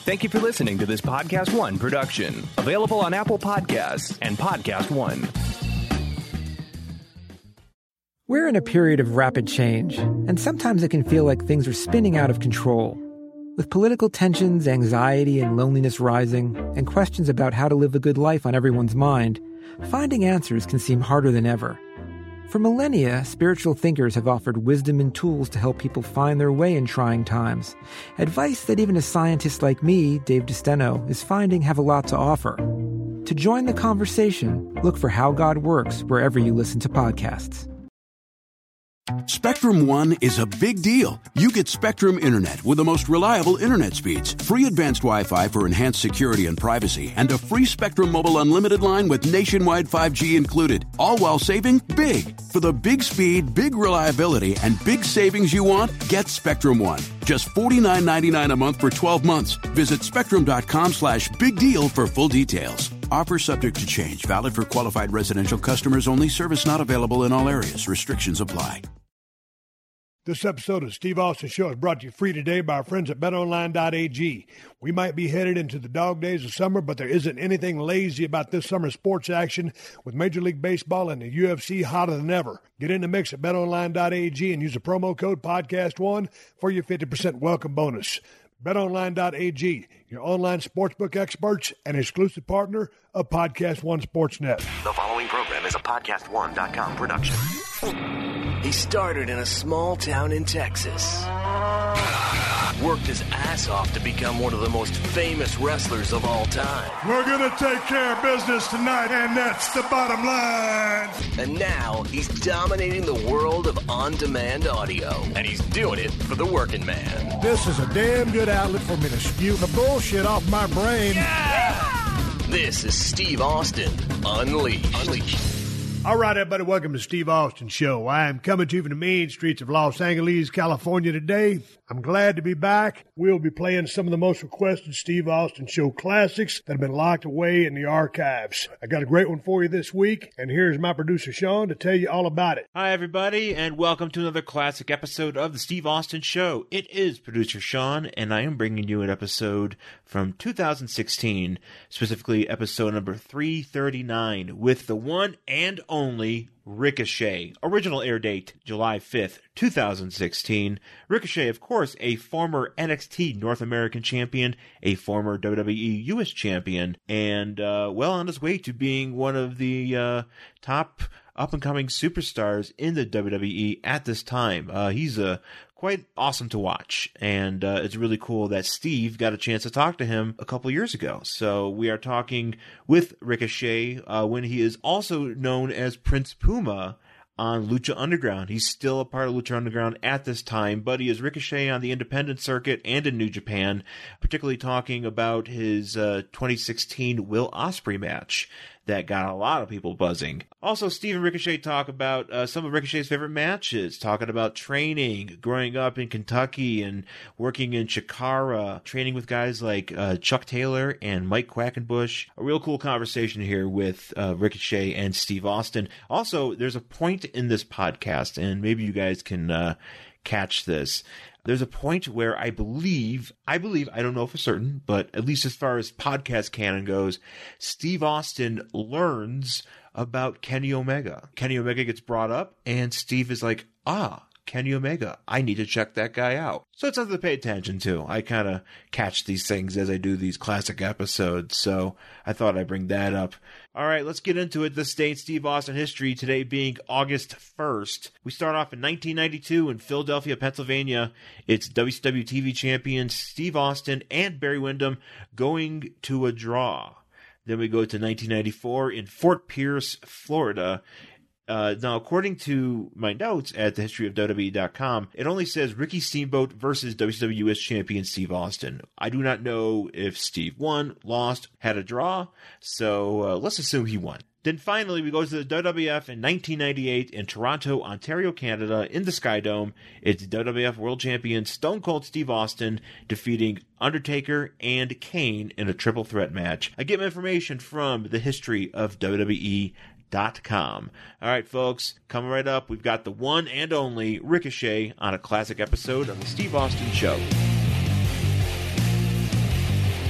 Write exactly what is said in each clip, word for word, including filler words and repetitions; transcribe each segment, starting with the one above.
Thank you for listening to this Podcast One production. Available on Apple Podcasts and Podcast One. We're in a period of rapid change, and sometimes it can feel like things are spinning out of control. With political tensions, anxiety, and loneliness rising, and questions about how to live a good life on everyone's mind, finding answers can seem harder than ever. For millennia, spiritual thinkers have offered wisdom and tools to help people find their way in trying times. Advice that even a scientist like me, Dave DeSteno, is finding have a lot to offer. To join the conversation, look for How God Works wherever you listen to podcasts. Spectrum One is a big deal. You get Spectrum Internet with the most reliable internet speeds, free advanced Wi-Fi for enhanced security and privacy, and a free Spectrum Mobile Unlimited line with nationwide five G included, all while saving big. For the big speed, big reliability, and big savings you want, get Spectrum One. Just forty-nine ninety-nine a month for twelve months. Visit spectrum.com slash big deal for full details. Offer subject to change. Valid for qualified residential customers only. Service not available in all areas. Restrictions apply. This episode of Steve Austin Show is brought to you free today by our friends at bet online dot a g. We might be headed into the dog days of summer, but there isn't anything lazy about this summer's sports action with Major League Baseball and the U F C hotter than ever. Get in the mix at bet online dot a g and use the promo code podcast one for your fifty percent welcome bonus. bet online dot a g, your online sportsbook experts and exclusive partner of Podcast One Sportsnet. The following program is a podcast one dot com production. He started in a small town in Texas. Worked his ass off to become one of the most famous wrestlers of all time. We're going to take care of business tonight, and that's the bottom line. And now he's dominating the world of on-demand audio. And he's doing it for the working man. This is a damn good outlet for me to spew the bullshit off my brain. Yeah! This is Steve Austin Unleashed. Unleashed. All right, everybody, welcome to Steve Austin Show. I am coming to you from the mean streets of Los Angeles, California today. I'm glad to be back. We'll be playing some of the most requested Steve Austin Show classics that have been locked away in the archives. I got a great one for you this week, and here's my producer, Sean, to tell you all about it. Hi, everybody, and welcome to another classic episode of the Steve Austin Show. It is producer Sean, and I am bringing you an episode from two thousand sixteen, specifically episode number three thirty-nine, with the one and only Ricochet. Original air date, July fifth, two thousand sixteen. Ricochet, of course, a former N X T North American champion, a former W W E U S champion, and uh, well on his way to being one of the uh, top up-and-coming superstars in the W W E at this time. Uh, he's a quite awesome to watch, and uh, it's really cool that Steve got a chance to talk to him a couple years ago. So we are talking with Ricochet uh, when he is also known as Prince Puma on Lucha Underground. He's still a part of Lucha Underground at this time, but he is Ricochet on the independent circuit and in New Japan, particularly talking about his uh, twenty sixteen Will Ospreay match that got a lot of people buzzing. Also, Steve and Ricochet talk about uh, some of Ricochet's favorite matches, talking about training, growing up in Kentucky and working in Chikara, training with guys like uh, Chuck Taylor and Mike Quackenbush. A real cool conversation here with uh, Ricochet and Steve Austin. Also, there's a point in this podcast, and maybe you guys can uh, catch this. There's a point where I believe, I believe, I don't know for certain, but at least as far as podcast canon goes, Steve Austin learns about Kenny Omega. Kenny Omega gets brought up, and Steve is like, ah, Kenny Omega, I need to check that guy out. So it's something to pay attention to. I kind of catch these things as I do these classic episodes, so I thought I'd bring that up. All right, let's get into it. This day in Steve Austin history, today being August first. We start off in nineteen ninety-two in Philadelphia, Pennsylvania. It's W C W T V champion Steve Austin and Barry Windham going to a draw. Then we go to nineteen ninety-four in Fort Pierce, Florida. Uh, now, according to my notes at the history of W W E dot com, it only says Ricky Steamboat versus W C W U S champion Steve Austin. I do not know if Steve won, lost, had a draw, so uh, let's assume he won. Then finally, we go to the W W F in nineteen ninety-eight in Toronto, Ontario, Canada, in the Skydome. It's W W F World Champion Stone Cold Steve Austin defeating Undertaker and Kane in a triple threat match. I get my information from the history of W W E dot com. All right, folks, coming right up, we've got the one and only Ricochet on a classic episode of the Steve Austin Show.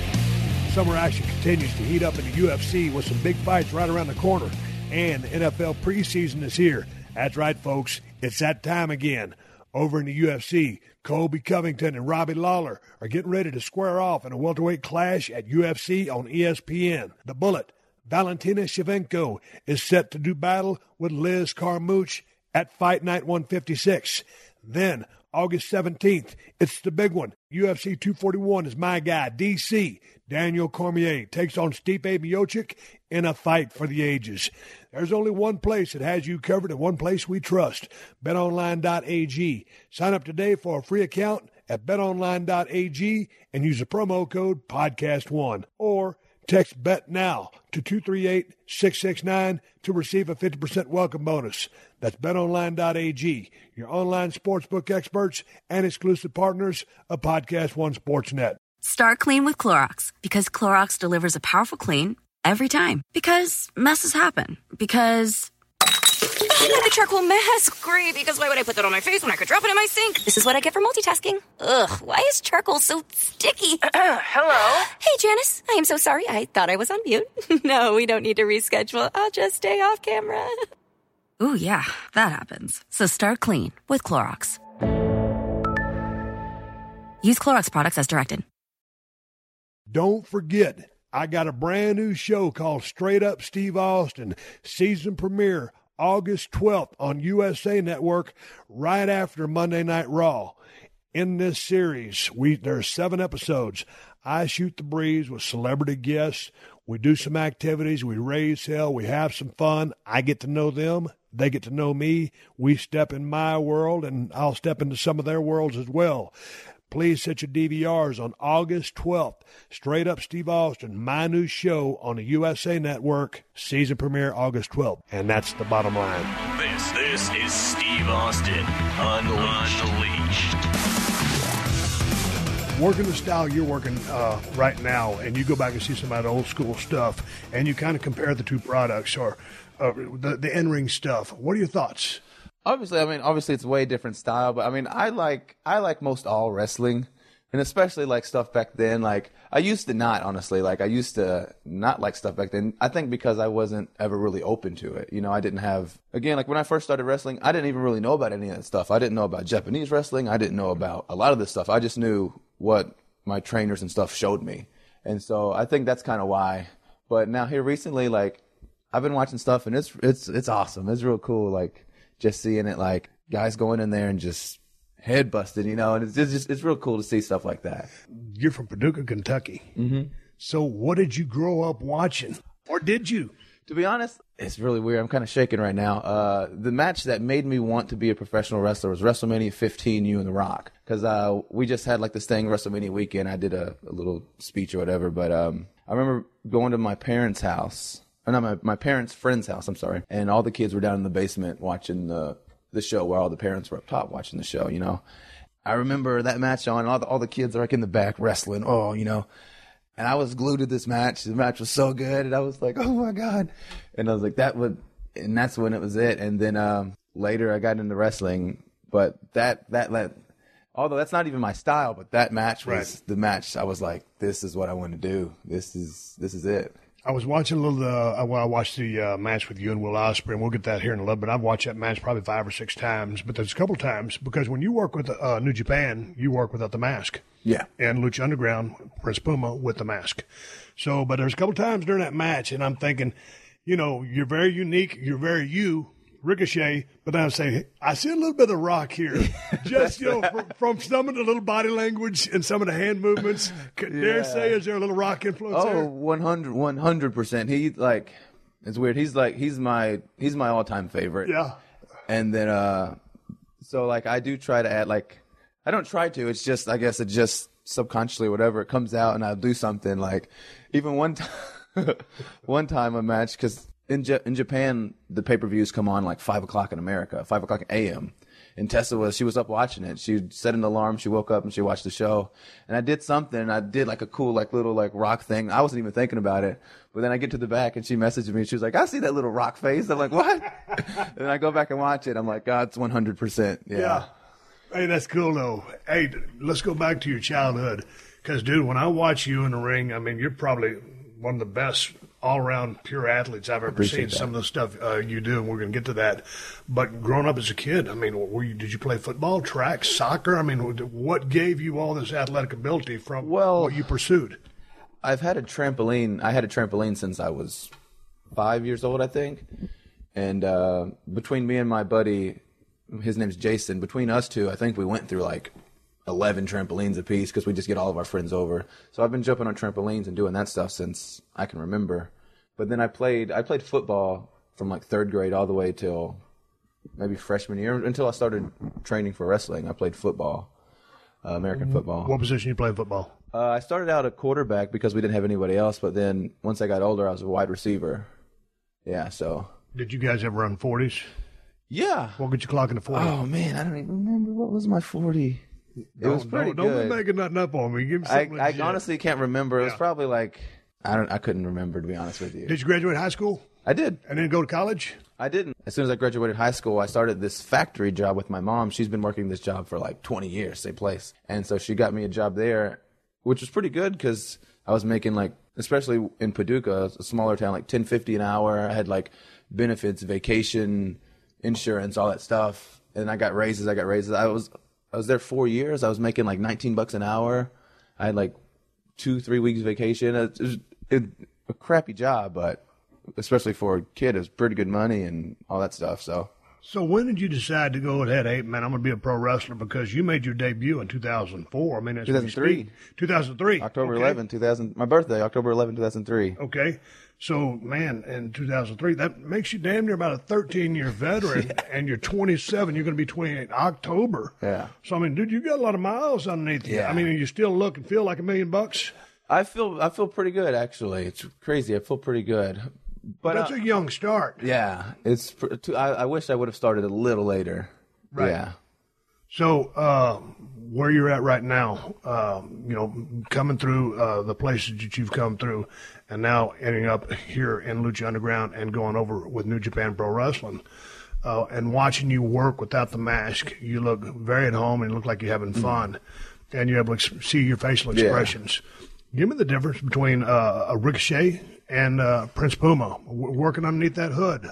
Summer action continues to heat up in the U F C with some big fights right around the corner. And the N F L preseason is here. That's right, folks. It's that time again. Over in the U F C, Colby Covington and Robbie Lawler are getting ready to square off in a welterweight clash at U F C on E S P N. The Bullet, Valentina Shevchenko, is set to do battle with Liz Carmouche at Fight Night one fifty-six. Then, August seventeenth, it's the big one. U F C two forty-one is my guy, D C. Daniel Cormier takes on Stipe Miocic in a fight for the ages. There's only one place that has you covered and one place we trust, bet online dot a g. Sign up today for a free account at bet online dot a g and use the promo code podcast one. Or text BETNOW to two three eight, six six nine to receive a fifty percent welcome bonus. That's bet online dot a g, your online sportsbook experts and exclusive partners of Podcast One Sportsnet. Start clean with Clorox, because Clorox delivers a powerful clean every time. Because messes happen. Because... the charcoal mask. Great, because why would I put that on my face when I could drop it in my sink? This is what I get for multitasking. Ugh, why is charcoal so sticky? Hello? Hey, Janice. I am so sorry. I thought I was on mute. No, we don't need to reschedule. I'll just stay off camera. Ooh, yeah, that happens. So start clean with Clorox. Use Clorox products as directed. Don't forget, I got a brand new show called Straight Up Steve Austin, season premiere August twelfth on U S A Network, right after Monday Night Raw. In this series, we there are seven episodes. I shoot the breeze with celebrity guests. We do some activities. We raise hell. We have some fun. I get to know them. They get to know me. We step in my world, and I'll step into some of their worlds as well. Please set your D V Rs on August twelfth. Straight Up Steve Austin, my new show on the U S A Network, season premiere August twelfth. And that's the bottom line. This, this is Steve Austin, Unleashed. Unleashed. Working the style you're working uh, right now, and you go back and see some of that old school stuff, and you kind of compare the two products, or uh, the, the in-ring stuff. What are your thoughts? Obviously, I mean, obviously it's a way different style, but I mean, I like I like most all wrestling, and especially like stuff back then. Like I used to not, honestly, like I used to not like stuff back then. I think because I wasn't ever really open to it. You know, I didn't have, again, like when I first started wrestling, I didn't even really know about any of that stuff. I didn't know about Japanese wrestling. I didn't know about a lot of this stuff. I just knew what my trainers and stuff showed me, and so I think that's kind of why. But now here recently, like I've been watching stuff, and it's it's it's awesome. It's real cool, like. Just seeing it, like guys going in there and just head busted, you know, and it's just it's real cool to see stuff like that. You're from Paducah, Kentucky. Mm-hmm. So what did you grow up watching, or did you? To be honest, it's really weird. I'm kind of shaking right now. Uh, the match that made me want to be a professional wrestler was WrestleMania fifteen, you and The Rock, because uh, we just had like this thing WrestleMania weekend. I did a, a little speech or whatever, but um, I remember going to my parents' house. Or not my, my parents' friend's house, I'm sorry. And all the kids were down in the basement watching the the show, while all the parents were up top watching the show, you know. I remember that match on, and all the, all the kids are like in the back wrestling, oh, you know. And I was glued to this match. The match was so good, and I was like, oh, my God. And I was like, that would, and that's when it was it. And then um, later I got into wrestling, but that, that, that, although that's not even my style, but that match was right. The match. I was like, this is what I want to do. This is, this is it. I was watching a little, uh, well, I watched the uh, match with you and Will Ospreay, and we'll get that here in a little bit. I've watched that match probably five or six times, but there's a couple times, because when you work with uh, New Japan, you work without the mask. Yeah. And Lucha Underground, Prince Puma, with the mask. So, but there's a couple times during that match, and I'm thinking, you know, you're very unique, you're very you, Ricochet, but then I say, I see a little bit of Rock here. Just, you know, from, from some of the little body language and some of the hand movements. Could yeah. dare say, is there a little Rock influence oh, there? Oh, one hundred, one hundred percent. He, like, it's weird. He's like, he's my, he's my all-time favorite. Yeah. And then, uh, so, like, I do try to add, like, I don't try to. It's just, I guess it just subconsciously, whatever, it comes out and I'll do something. Like, even one time, one time a match, because In, J- in Japan, the pay-per-views come on like five o'clock in America, five o'clock a m. And Tessa was, she was up watching it. She set an alarm. She woke up and she watched the show. And I did something. And I did like a cool, like little like rock thing. I wasn't even thinking about it. But then I get to the back and she messaged me. She was like, I see that little rock face. I'm like, what? And then I go back and watch it. I'm like, God, it's one hundred percent. Yeah. yeah. Hey, that's cool though. Hey, let's go back to your childhood. Because, dude, when I watch you in the ring, I mean, you're probably one of the best all-around pure athletes I've ever seen. that. Some of the stuff uh, you do, and we're going to get to that. But growing up as a kid, I mean, were you, did you play football, track, soccer? I mean, what gave you all this athletic ability from Well, what you pursued? I've had a trampoline. I had a trampoline since I was five years old, I think. And uh, between me and my buddy, his name's Jason, between us two, I think we went through like eleven trampolines apiece because we just get all of our friends over. So I've been jumping on trampolines and doing that stuff since I can remember. But then I played I played football from like third grade all the way till maybe freshman year, until I started training for wrestling. I played football, uh, American football. What position you play in football? Uh, I started out at quarterback because we didn't have anybody else, but then once I got older, I was a wide receiver. Yeah, so. Did you guys ever run forties? Yeah. What could you clock in the forty? Oh, man, I don't even remember. What was my forty? It don't, was pretty don't, good. Don't be making nothing up on me. Give me I, something I legit. honestly can't remember. It was Yeah. probably like, I don't. I couldn't remember, to be honest with you. Did you graduate high school I did. and then go to college? I didn't. As soon as I graduated high school, I started this factory job with my mom. She's been working this job for like twenty years, same place. And so she got me a job there, which was pretty good because I was making like, especially in Paducah, a smaller town, like ten fifty an hour. I had like benefits, vacation, insurance, all that stuff. And I got raises. I got raises. I was I was there four years. I was making like nineteen bucks an hour. I had like two, three weeks vacation. It was it, a crappy job, but especially for a kid, it was pretty good money and all that stuff. So. So when did you decide to go ahead, hey, man, I'm going to be a pro wrestler? Because you made your debut in two thousand four. I mean, that's two thousand three. two thousand three. October okay. eleventh, two thousand. My birthday, October eleventh, two thousand three. Okay. So, man, in two thousand three, that makes you damn near about a thirteen-year veteran, yeah. And you're twenty-seven. You're going to be twenty-eight in October. Yeah. So, I mean, dude, you got a lot of miles underneath you. Yeah. I mean, you still look and feel like a million bucks? I feel I feel pretty good, actually. It's crazy. I feel pretty good. But that's uh, a young start. Yeah. It's. I, I wish I would have started a little later. Right. Yeah. So, uh, where you're at right now, uh, you know, coming through uh, the places that you've come through, and now ending up here in Lucha Underground and going over with New Japan Pro Wrestling, uh, and watching you work without the mask, you look very at home and you look like you're having fun, mm-hmm. and you're able to see your facial expressions. Yeah. Give me the difference between uh, a Ricochet and uh, Prince Puma, w- working underneath that hood.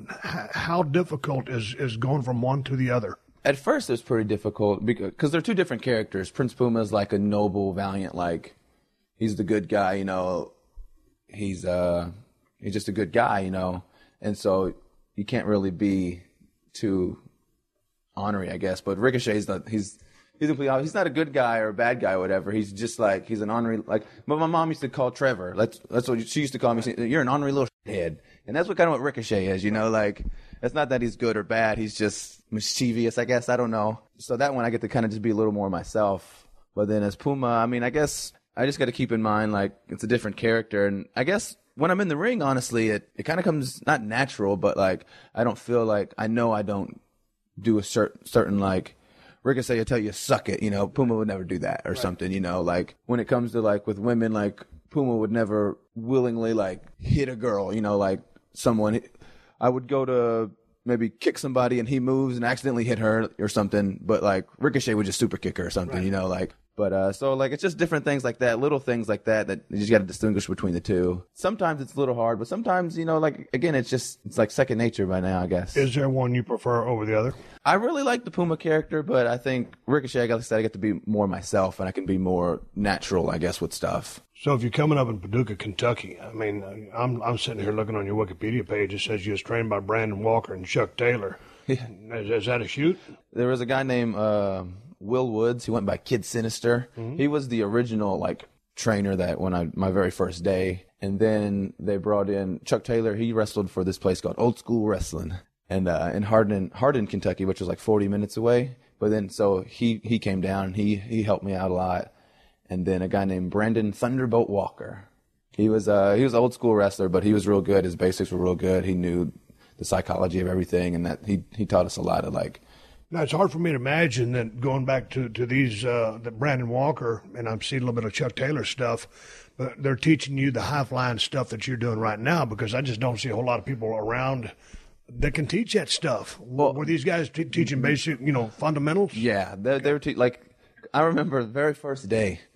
How difficult is, is going from one to the other? At first, it was pretty difficult because they're two different characters. Prince Puma is like a noble, valiant, like he's the good guy, you know. He's uh he's just a good guy, you know, and so you can't really be too honorary, I guess. But Ricochet's not. He's he's a, he's not a good guy or a bad guy or whatever. He's just like he's an honorary. Like, but my mom used to call Trevor. That's that's what she used to call me. You're an honorary little head, and that's what kind of what Ricochet is, you know, like. It's not that he's good or bad. He's just mischievous, I guess. I don't know. So that one I get to kind of just be a little more myself. But then as Puma, I mean, I guess I just got to keep in mind, like, it's a different character. And I guess when I'm in the ring, honestly, it, it kind of comes not natural, but, like, I don't feel like I know I don't do a certain, certain like, Ricochet will tell you, suck it. You know, Puma would never do that or right. something, you know. Like, when it comes to, like, with women, like, Puma would never willingly, like, hit a girl, you know, like, someone... I would go to maybe kick somebody and he moves and accidentally hit her or something, but like Ricochet would just super kick her or something, right. you know, like, but, uh, so like, it's just different things like that, little things like that, that you just got to distinguish between the two. Sometimes it's a little hard, but sometimes, you know, like, again, it's just, it's like second nature by now, I guess. Is there one you prefer over the other? I really like the Puma character, but I think Ricochet, I guess I get to be more myself and I can be more natural, I guess, with stuff. So if you're coming up in Paducah, Kentucky, I mean, I'm I'm sitting here looking on your Wikipedia page. It says you was trained by Brandon Walker and Chuck Taylor. Yeah. Is, is that a shoot? There was a guy named uh, Will Woods. He went by Kid Sinister. Mm-hmm. He was the original like trainer that when I my very first day, and then they brought in Chuck Taylor. He wrestled for this place called Old School Wrestling, and uh, in Hardin, Hardin, Kentucky, which was like forty minutes away. But then so he he came down and he he helped me out a lot. And then a guy named Brandon Thunderbolt Walker. He was uh he was an old school wrestler, but he was real good. His basics were real good. He knew the psychology of everything, and that he he taught us a lot of like. Now it's hard for me to imagine that going back to to these uh, the Brandon Walker, and I've seen a little bit of Chuck Taylor stuff, but they're teaching you the high flying stuff that you're doing right now, because I just don't see a whole lot of people around that can teach that stuff. Well, were these guys t- teaching basic, you know, fundamentals? Yeah, they they were te- like I remember the very first day.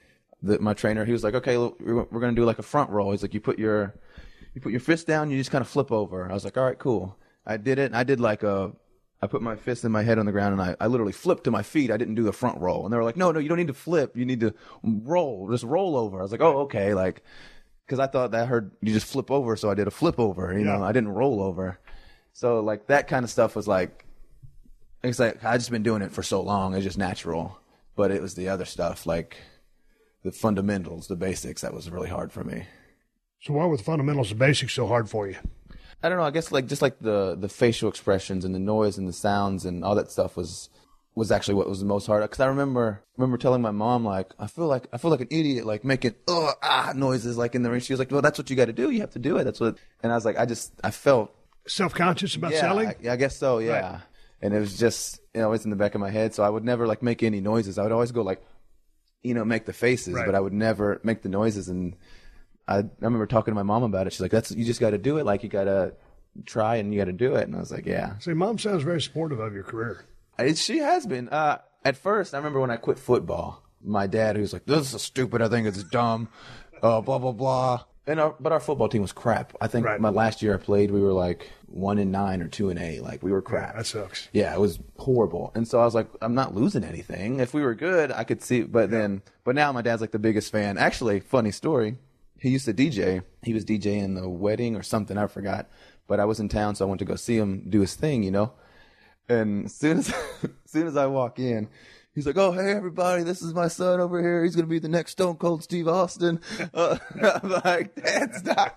the, my trainer, he was like, okay, look, we're, we're going to do like a front roll. He's like, you put your you put your fist down, you just kind of flip over. I was like, all right, cool. I did it. And I did like a, I put my fist and my head on the ground, and I, I literally flipped to my feet. I didn't do the front roll. And they were like, no, no, you don't need to flip. You need to roll, just roll over. I was like, oh, okay. Like, because I thought that I heard you just flip over, so I did a flip over. You yeah. know, I didn't roll over. So like that kind of stuff was like, it's like I just been doing it for so long. It's just natural. But it was the other stuff, like the fundamentals, the basics, that was really hard for me. So why were the fundamentals and basics so hard for you? I don't know. I guess like just like the, the facial expressions and the noise and the sounds and all that stuff was was actually what was the most hard. Because I remember remember telling my mom, like, I feel like I feel like an idiot, like making uh ah noises like in the ring. She was like, well, that's what you got to do. You have to do it. That's what. And I was like, I just I felt self-conscious about yeah, selling. I, I guess so. Yeah. Right. And it was just, you know, it's in the back of my head. So I would never like make any noises. I would always go like, you know, make the faces, right. but I would never make the noises. And I, I remember talking to my mom about it. She's like, "That's you just got to do it. Like you got to try and you got to do it." And I was like, "Yeah." See, Mom sounds very supportive of your career. It, she has been. Uh, at first, I remember when I quit football, my dad, who was like, "This is stupid. I think it's dumb." Uh, blah blah blah. And our, but our football team was crap. I think right. my last year I played, we were like one and nine or two and eight. Like we were crap. Yeah, that sucks. Yeah, it was horrible. And so I was like, I'm not losing anything. If we were good, I could see. But yeah. then, but now my dad's like the biggest fan. Actually, funny story. He used to D J. He was DJing the wedding or something. I forgot. But I was in town, so I went to go see him do his thing, you know. And as soon as, as soon as I walk in, he's like, "Oh, hey, everybody, this is my son over here. He's going to be the next Stone Cold Steve Austin." Uh, I'm like, "Dad, stop."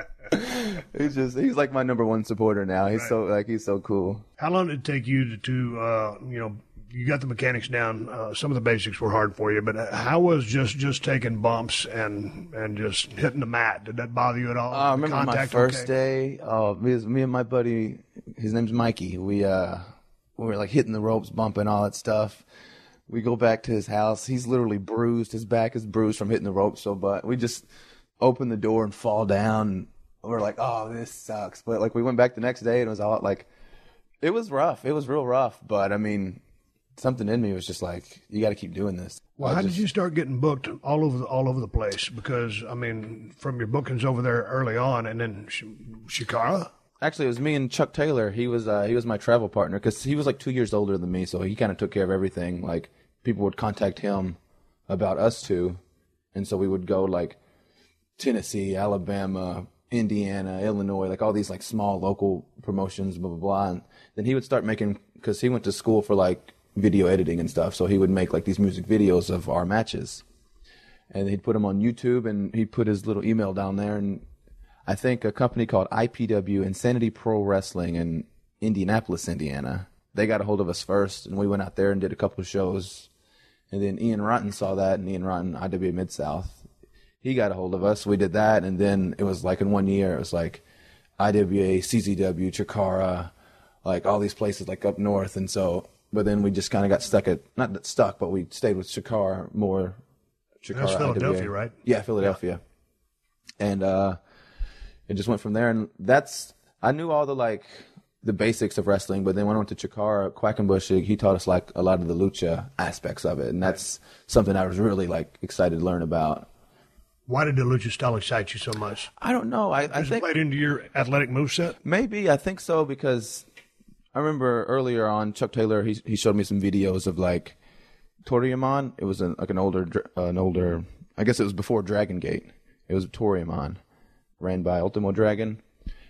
He's just, he's like my number one supporter now. He's right. so, like, he's so cool. How long did it take you to, to uh, you know, you got the mechanics down. Uh, some of the basics were hard for you, but how was just, just taking bumps and and just hitting the mat? Did that bother you at all? Uh, I remember my first okay? day. Uh, me, me and my buddy, his name's Mikey. We uh, we were like hitting the ropes, bumping all that stuff. We go back to his house. He's literally bruised. His back is bruised from hitting the ropes so but we just open the door and fall down. We're like, "Oh, this sucks." But like we went back the next day and it was all like, it was rough. It was real rough. But I mean, something in me was just like, you got to keep doing this. Well, I how just, did you start getting booked all over the, all over the place? Because I mean, from your bookings over there early on, and then Sh- Shikara. Actually, it was me and Chuck Taylor. He was uh, he was my travel partner because he was like two years older than me, so he kind of took care of everything. Like people would contact him about us two, and so we would go like Tennessee, Alabama, Indiana, Illinois, like all these like small local promotions, blah blah blah. And then he would start making, because he went to school for like video editing and stuff, so he would make like these music videos of our matches, and he'd put them on YouTube, and he'd put his little email down there. And I think a company called I P W, Insanity Pro Wrestling, in Indianapolis, Indiana, they got a hold of us first, and we went out there and did a couple of shows. And then Ian Rotten saw that, and Ian Rotten, I W A Mid-South, he got a hold of us. We did that, and then it was like in one year, it was like I W A, C Z W, Chikara, like all these places like up north. And so, but then we just kind of got stuck at, not stuck, but we stayed with Chikara more. Chikara, that's Philadelphia, I W A. right? Yeah, Philadelphia. Yeah. And uh, it just went from there. And that's, I knew all the like, the basics of wrestling, but then when I went to Chikara, Quackenbush, he taught us like a lot of the lucha aspects of it. And that's something I was really like excited to learn about. Why did the lucha style excite you so much? I don't know. I, I think it played into your athletic moveset? Maybe. I think so, because I remember earlier on, Chuck Taylor, he he showed me some videos of like Toryumon. It was an, like an older, uh, an older, I guess it was before Dragon Gate. It was Toryumon, ran by Ultimo Dragon.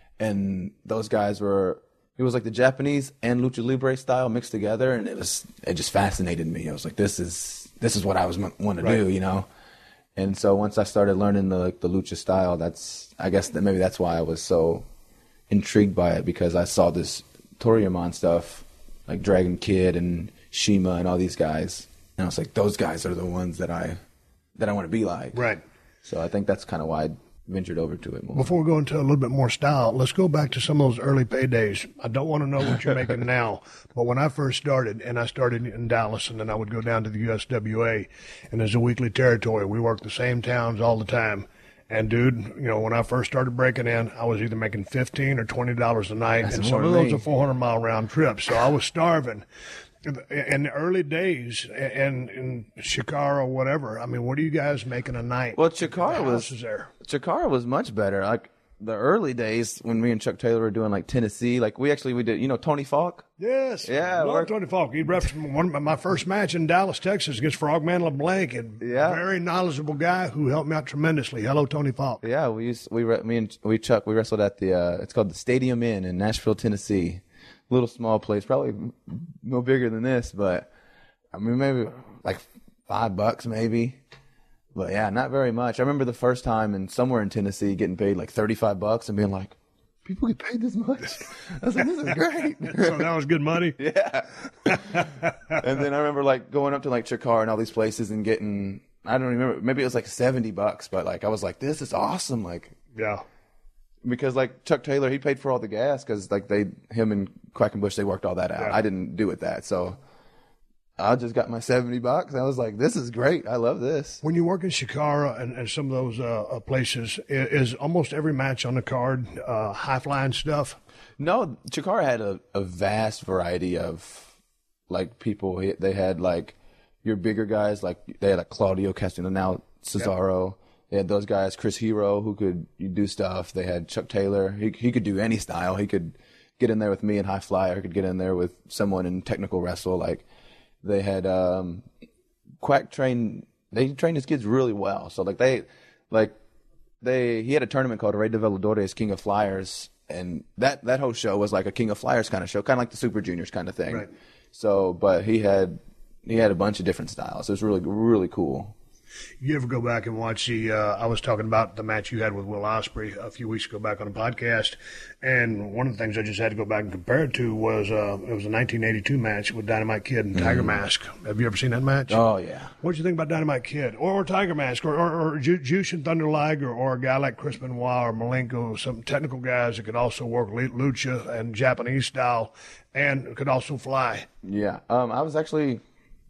And those guys were, it was like the Japanese and Lucha Libre style mixed together, and it was, it just fascinated me. I was like, this is, this is what I was want to right. do, you know? And so once I started learning the like, the lucha style, that's, I guess that maybe that's why I was so intrigued by it, because I saw this Toryumon stuff, like Dragon Kid and Shima and all these guys, and I was like, those guys are the ones that I that I want to be like. Right. So I think that's kind of why I ventured over to it more. Before we go into a little bit more style, let's go back to some of those early paydays. I don't want to know what you're making now, but when I first started, and I started in Dallas, and then I would go down to the U S W A, and as a weekly territory, we worked the same towns all the time. And dude, you know, when I first started breaking in, I was either making fifteen or twenty dollars a night, That's and some of those are four hundred mile round trips, so I was starving. In the early days, and in Chikara or whatever, I mean, what are you guys making a night? Well, Chikara was there. Chikara was much better. Like the early days when me and Chuck Taylor were doing like Tennessee, like we actually we did, you know, Tony Falk. Yes, yeah, love Tony Falk. He repped one of my first match in Dallas, Texas, against Frogman LeBlanc, and yeah. very knowledgeable guy who helped me out tremendously. Hello, Tony Falk. Yeah, we used we me and we Chuck we wrestled at the uh, it's called the Stadium Inn in Nashville, Tennessee. Little small place, probably no bigger than this, but I mean maybe like five bucks maybe. But yeah, not very much. I remember the first time in somewhere in Tennessee getting paid like thirty-five bucks and being like, people get paid this much? I was like, this is great. So that was good money? Yeah. And then I remember like going up to like Chikara and all these places and getting, I don't remember, maybe it was like seventy bucks, but like I was like, this is awesome. Like, yeah. Because like Chuck Taylor, he paid for all the gas because like they, him and Quackenbush, they worked all that out. Yeah. I didn't do it that. So I just got my seventy bucks. I was like, this is great. I love this. When you work in Chikara and, and some of those uh, places, is, is almost every match on the card uh, high-flying stuff? No, Chikara had a, a vast variety of like people. They had like your bigger guys, like they had like Claudio Castagnoli, now Cesaro. Yep. They had those guys, Chris Hero, who could do stuff. They had Chuck Taylor. He he could do any style. He could get in there with me in high fly, or could get in there with someone in technical wrestle. Like they had um, Quack train. They trained his kids really well. So like they, like they, he had a tournament called Rey de Veladores King of Flyers, and that that whole show was like a King of Flyers kind of show, kind of like the Super Juniors kind of thing. Right. So, but he had he had a bunch of different styles. It was really really cool. You ever go back and watch the, uh, I was talking about the match you had with Will Ospreay a few weeks ago back on a podcast, and one of the things I just had to go back and compare it to was, uh, it was a nineteen eighty-two match with Dynamite Kid and Tiger mm. Mask. Have you ever seen that match? Oh, yeah. What did you think about Dynamite Kid? Or, or Tiger Mask, or, or, or Ju- Jushin Thunder Liger, or a guy like Chris Benoit or Malenko, some technical guys that could also work lucha and Japanese style, and could also fly. Yeah. Um, I was actually,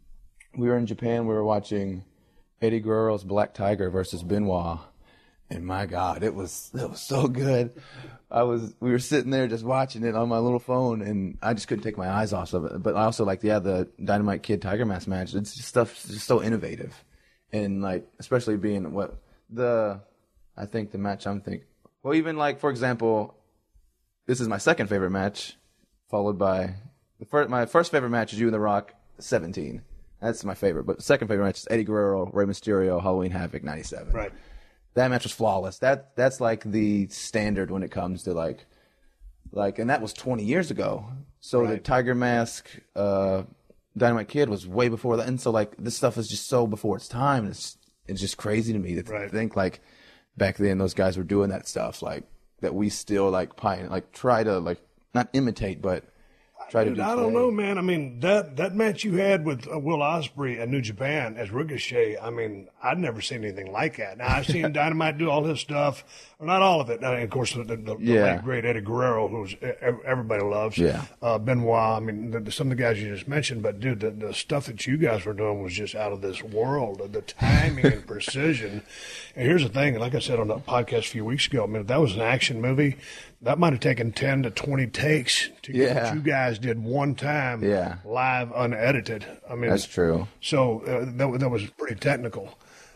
we were in Japan, we were watching Eddie Guerrero's Black Tiger versus Benoit, and my God, it was it was so good. I was we were sitting there just watching it on my little phone, and I just couldn't take my eyes off of it. But I also like yeah the Dynamite Kid Tiger Mask match. It's just stuff just so innovative, and like especially being what the I think the match I'm thinking. Well, even like for example, this is my second favorite match, followed by the first. My first favorite match is You and The Rock seventeen. That's my favorite. But the second favorite match is Eddie Guerrero, Rey Mysterio, Halloween Havoc, ninety-seven. Right. That match was flawless. That That's like the standard when it comes to like, like, and that was twenty years ago. So right. The Tiger Mask, uh, Dynamite Kid was way before that. And so like this stuff is just so before its time. It's, it's just crazy to me to right. think like back then those guys were doing that stuff. Like that we still like pioneer, like try to like, not imitate, but try to Dude, do I don't know, man. I mean, that, that match you had with uh, Will Ospreay at New Japan as Ricochet, I mean, I'd never seen anything like that. Now, I've seen Dynamite do all his stuff. Well, not all of it. I mean, of course, the, the, the yeah. late, great Eddie Guerrero, who's everybody loves. Yeah. Uh, Benoit, I mean, the, some of the guys you just mentioned. But, dude, the, the stuff that you guys were doing was just out of this world. The timing and precision. And here's the thing, like I said on the podcast a few weeks ago, I mean, if that was an action movie, that might have taken ten to twenty takes to get yeah. what you guys did one time yeah. live, unedited. I mean, that's true. So uh, that, that was pretty technical.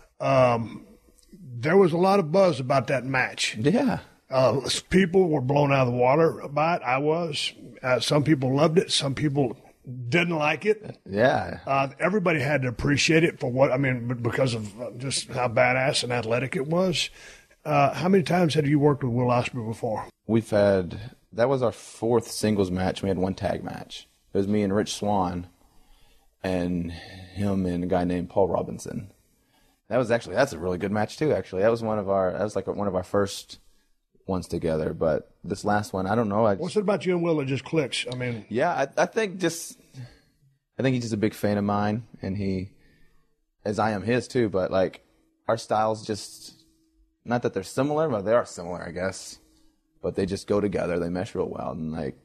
Um, there was a lot of buzz about that match. Yeah. Uh, people were blown out of the water by it. I was. Uh, some people loved it. Some people didn't like it. Yeah. Uh, everybody had to appreciate it for what, I mean, because of just how badass and athletic it was. Uh, how many times had you worked with Will Ospreay before? We've had, that was our fourth singles match. We had one tag match. It was me and Rich Swann and him and a guy named Paul Robinson. That was actually, that's a really good match too, actually. That was one of our, that was like one of our first ones together. But this last one, I don't know. I just, What's it about you and Will that just clicks? I mean. Yeah, I, I think just, I think he's just a big fan of mine, and he, as I am his too, but like our styles just, not that they're similar, but they are similar, I guess. But they just go together. They mesh real well, and like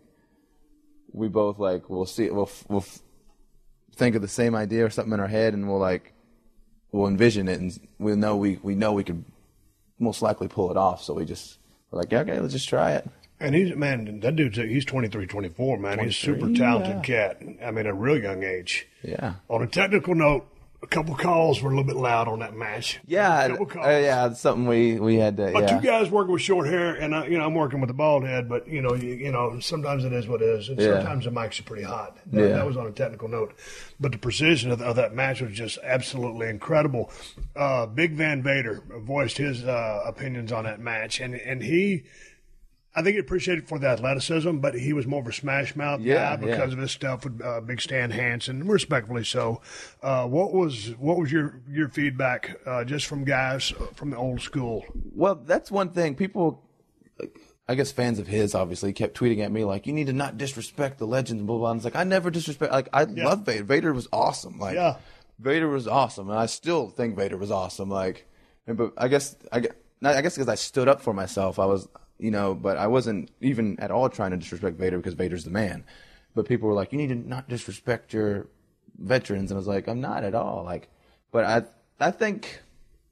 we both like we'll see we'll we'll think of the same idea or something in our head, and we'll like we'll envision it, and we know we we know we could most likely pull it off. So we just we're like, yeah, okay, let's just try it. And he's, man, that dude's, he's twenty-three, twenty-four, man. He's a super talented yeah. cat. I mean, at a real young age. Yeah. On a technical note, a couple calls were a little bit loud on that match. Yeah, a couple calls. Uh, yeah, it's something we, we had to, But yeah. two guys working with short hair, and, I, you know, I'm working with a bald head, but, you know, you, you know, sometimes it is what it is, and yeah. sometimes the mics are pretty hot. That, yeah. that was on a technical note. But the precision of, of that match was just absolutely incredible. Uh, Big Van Vader voiced his uh, opinions on that match, and, and he – I think he appreciated it for the athleticism, but he was more of a smash mouth yeah, guy because yeah. of his stuff with uh, Big Stan Hansen, respectfully so. Uh, what was what was your your feedback uh, just from guys from the old school? Well, that's one thing. People, I guess fans of his, obviously, kept tweeting at me like, "You need to not disrespect the legends." Blah blah. blah. And it's like I never disrespect. Like I yeah. love Vader. Vader was awesome. Like yeah. Vader was awesome, and I still think Vader was awesome. Like, and, but I guess I guess I guess because I stood up for myself, I was. You know, but I wasn't even at all trying to disrespect Vader because Vader's the man. But people were like, you need to not disrespect your veterans. And I was like, I'm not at all. Like, but I, I think,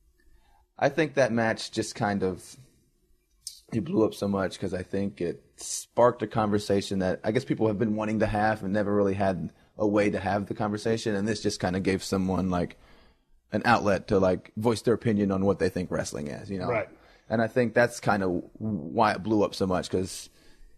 I think that match just kind of, it blew up so much because I think it sparked a conversation that I guess people have been wanting to have and never really had a way to have the conversation. And this just kind of gave someone like an outlet to like voice their opinion on what they think wrestling is, you know? Right. And I think that's kind of why it blew up so much because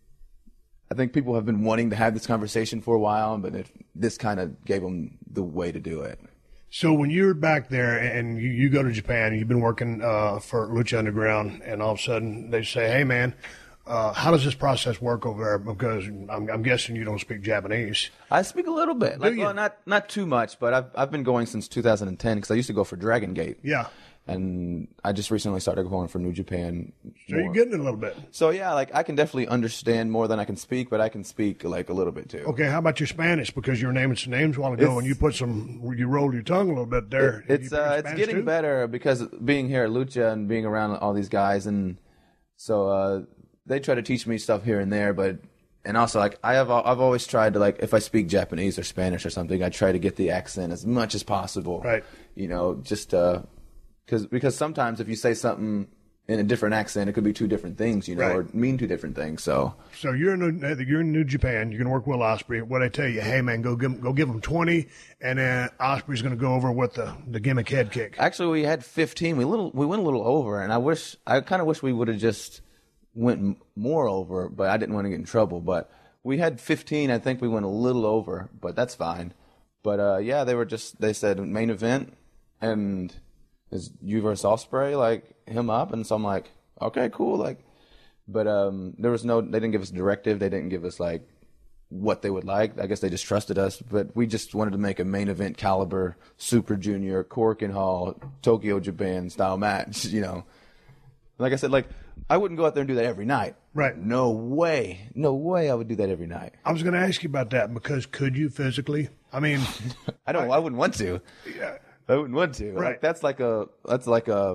I think people have been wanting to have this conversation for a while, but it, this kind of gave them the way to do it. So when you're back there and you, you go to Japan, and you've been working uh, for Lucha Underground, and all of a sudden they say, hey, man, uh, how does this process work over there? Because I'm, I'm guessing you don't speak Japanese. I speak a little bit. Like, you? well, not not too much, but I've, I've been going since two thousand ten because I used to go for Dragon Gate. Yeah. And I just recently started going for New Japan. So more. You're getting it a little bit. So, yeah, like I can definitely understand more than I can speak, but I can speak like a little bit too. Okay, how about your Spanish? Because you were naming some names a while ago it's, and you put some, you rolled your tongue a little bit there. It, it's uh, it's getting too? better because being here at Lucha and being around all these guys. And so uh, they try to teach me stuff here and there, but and also like I have I've always tried to like if I speak Japanese or Spanish or something, I try to get the accent as much as possible. Right. You know, just uh Because because sometimes if you say something in a different accent, it could be two different things, you know, right. or mean two different things. So so you're in New, you're in New Japan. You're going to work with Ospreay. What I tell you, hey man, go give go give him twenty, and then Ospreay's going to go over with the, the gimmick head kick. Actually, we had fifteen. We little we went a little over, and I wish I kind of wish we would have just went more over, but I didn't want to get in trouble. But we had fifteen. I think we went a little over, but that's fine. But uh, yeah, they were just they said main event and. Is you versus Ospreay, like him up, and so I'm like, okay, cool, like, but um, there was no, they didn't give us a directive, they didn't give us like what they would like. I guess they just trusted us, but we just wanted to make a main event caliber Super Junior Korakuen Hall Tokyo Japan style match, you know. Like I said, like I wouldn't go out there and do that every night. Right. No way, no way I would do that every night. I was going to ask you about that because could you physically? I mean, I don't. I, I wouldn't want to. Yeah. I wouldn't want to. Right. Like, that's like a that's like a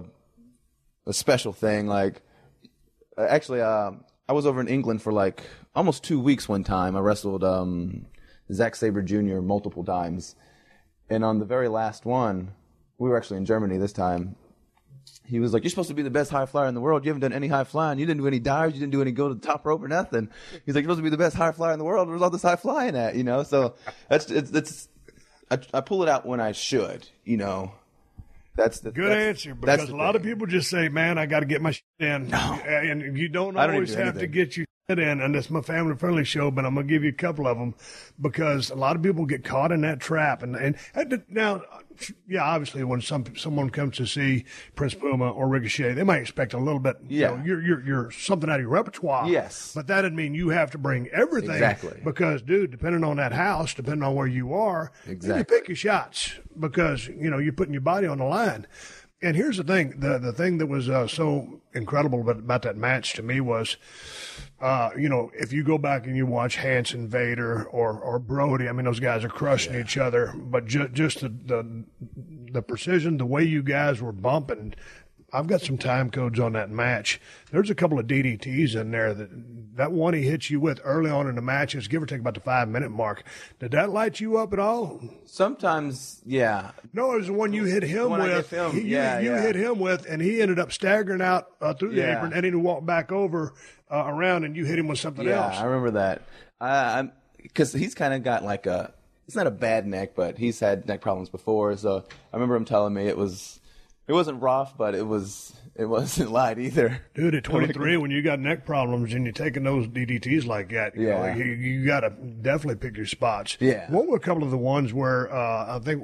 a special thing. Like, actually, uh, I was over in England for like almost two weeks one time. I wrestled um, Zack Sabre Junior multiple times, and on the very last one, we were actually in Germany this time. He was like, "You're supposed to be the best high flyer in the world. You haven't done any high flying. You didn't do any dives. You didn't do any go to the top rope or nothing." He's like, "You're supposed to be the best high flyer in the world. Where's all this high flying at?" You know. So that's it's it's. I, I pull it out when I should, you know. That's the good that's, answer because that's a lot thing. of people just say, "Man, I got to get my shit in," no. and you don't don't always do have to get your shit in. And it's my family-friendly show, but I'm gonna give you a couple of them because a lot of people get caught in that trap. And and, and now, yeah, obviously, when some someone comes to see Prince Puma or Ricochet, they might expect a little bit. Yeah, you know, you're you're you're something out of your repertoire. Yes, but that doesn't mean you have to bring everything. Exactly. Because, dude, depending on that house, depending on where you are, exactly. you pick your shots because you know you're putting your body on the line. And here's the thing: the the thing that was uh, so incredible about, about that match to me was, uh, you know, if you go back and you watch Hansen, Vader, or or Brody, I mean, those guys are crushing yeah. each other. But ju- just the, the the precision, the way you guys were bumping. I've got some time codes on that match. There's a couple of D D Ts in there. That that one he hit you with early on in the match is give or take about the five-minute mark. Did that light you up at all? Sometimes, yeah. No, it was the one you hit him When I with. hit him, He- you, yeah, you yeah. hit him with, and he ended up staggering out uh, through the Yeah. apron, and then he walked back over uh, around, and you hit him with something Yeah, else. I remember that. I, because he's kind of got like a, it's not a bad neck, but he's had neck problems before. So I remember him telling me it was, it wasn't rough, but it was, it wasn't light either. Dude, at twenty-three, when you got neck problems and you're taking those D D Ts like that, you Yeah. know, you, you got to definitely pick your spots. Yeah. What were a couple of the ones where uh, I think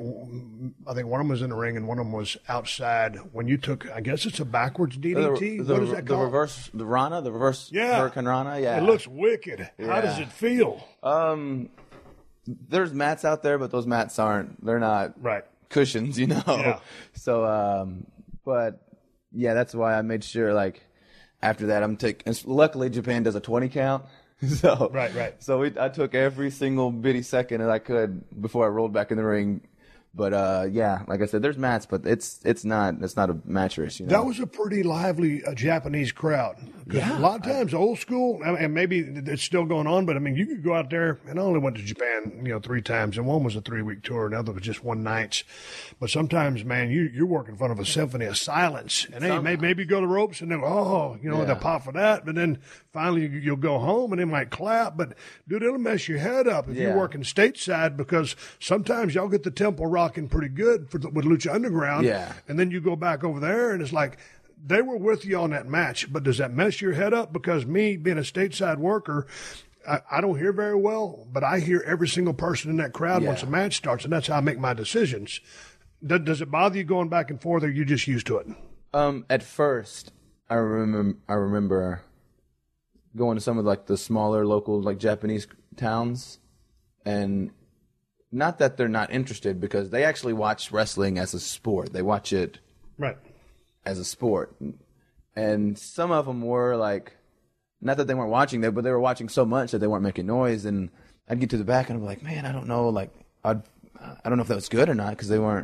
I think one of them was in the ring and one of them was outside when you took, I guess it's a backwards D D T? The, the, what is that the called? reverse, the Rana, the reverse Yeah. Hurricane Rana. Yeah. It looks wicked. How Yeah. does it feel? Um, there's mats out there, but those mats aren't, they're not Right. cushions, you know? Yeah. So, um, but yeah, that's why I made sure, like, after that, I'm taking, luckily Japan does a twenty count. So, Right, right. So we, I took every single bitty second that I could before I rolled back in the ring. But, uh, yeah, like I said, there's mats, but it's, it's not, it's not a mattress, you know? That was a pretty lively uh, Japanese crowd. 'Cause Yeah. A lot of times, old school, and and maybe it's still going on, but I mean, you could go out there, and I only went to Japan, you know, three times, and one was a three-week tour, and the other was just one night. But sometimes, man, you, you're working in front of a symphony of silence, and hey, Some- maybe, maybe you go to the ropes, and they'll, oh, you know, Yeah. they'll pop for that, but then finally you, you'll go home, and they might clap, but dude, it'll mess your head up if you're Yeah. working stateside, because sometimes y'all get the tempo rocking pretty good for the, with Lucha Underground, Yeah. and then you go back over there, and it's like, they were with you on that match, but does that mess your head up? Because me, being a stateside worker, I, I don't hear very well, but I hear every single person in that crowd once Yeah. a match starts, and that's how I make my decisions. Does, does it bother you going back and forth, or are you just used to it? Um, at first, I remember, I remember going to some of like the smaller local like Japanese towns, and not that they're not interested, because they actually watch wrestling as a sport. They watch it Right. as a sport, and some of them were like, not that they weren't watching there, but they were watching so much that they weren't making noise. And I'd get to the back and I'm like, man, I don't know, like I'd, I don't know if that was good or not, because they weren't.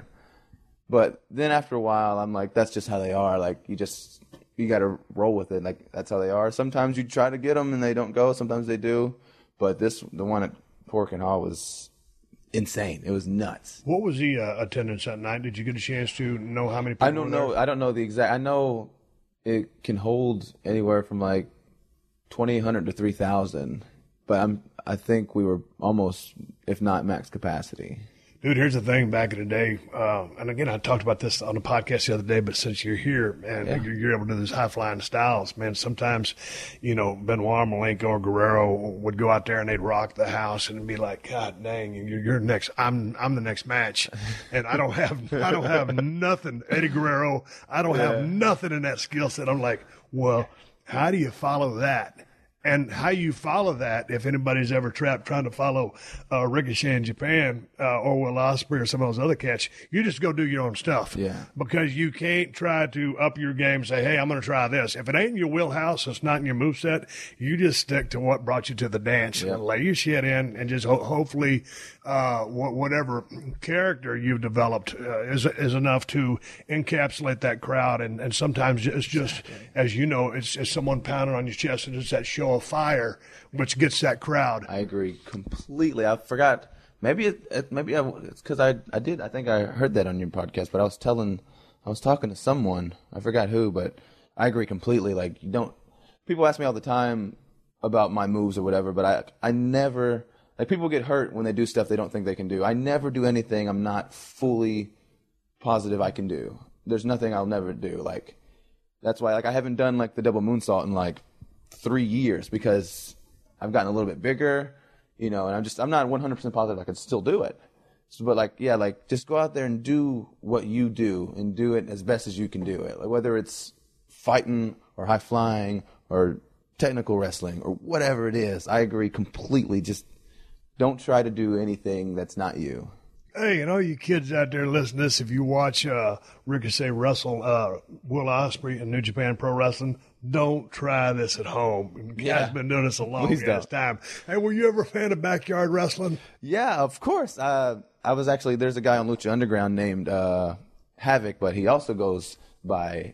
But then after a while, I'm like, that's just how they are. Like you just, you got to roll with it. Like that's how they are. Sometimes you try to get them and they don't go. Sometimes they do. But this, the one at Pork and Hall was insane. It was nuts. What was the uh, attendance that night? Did you get a chance to know how many people I don't were know. there? I don't know the exact. I know it can hold anywhere from like twenty hundred to three thousand, but I'm. I think we were almost, if not max capacity. Dude, here's the thing. Back in the day, uh, and again, I talked about this on the podcast the other day, but since you're here and Yeah. you're, you're able to do this high flying styles, man, sometimes, you know, Benoit, Malenko, or Guerrero would go out there and they'd rock the house and be like, God dang, you're, you're next. I'm I'm the next match, and I don't have I don't have nothing. Eddie Guerrero, I don't have nothing in that skill set. I'm like, well, how do you follow that? And how you follow that, if anybody's ever trapped trying to follow uh, Ricochet in Japan uh, or Will Ospreay or some of those other cats, you just go do your own stuff. Yeah. Because you can't try to up your game and say, hey, I'm going to try this. If it ain't in your wheelhouse, it's not in your moveset, you just stick to what brought you to the dance Yep. and lay your shit in and just ho- hopefully uh, wh- whatever character you've developed uh, is is enough to encapsulate that crowd. And, and sometimes it's just, as you know, it's, it's someone pounding on your chest and it's that show of fire which gets that crowd. I agree completely. I forgot. Maybe it, it maybe I, it's because I I did. I think I heard that on your podcast. But I was telling, I was talking to someone. I forgot who, but I agree completely. Like you don't. People ask me all the time about my moves or whatever, but I I never like people get hurt when they do stuff they don't think they can do. I never do anything I'm not fully positive I can do. There's nothing I'll never do. Like that's why like I haven't done like the double moonsault in like three years because I've gotten a little bit bigger, you know, and I'm just I'm not one hundred percent positive I can still do it. So, but like yeah, like just go out there and do what you do and do it as best as you can do it. Like whether it's fighting or high flying or technical wrestling or whatever it is. I agree completely. Just don't try to do anything that's not you. Hey, and all you kids out there listening to this, if you watch uh, Ricochet wrestle uh, Will Ospreay in New Japan Pro Wrestling, don't try this at home. The Yeah. guy's been doing this a long Please ass don't. time. Hey, were you ever a fan of backyard wrestling? Yeah, of course. Uh, I was actually, there's a guy on Lucha Underground named uh, Havoc, but he also goes by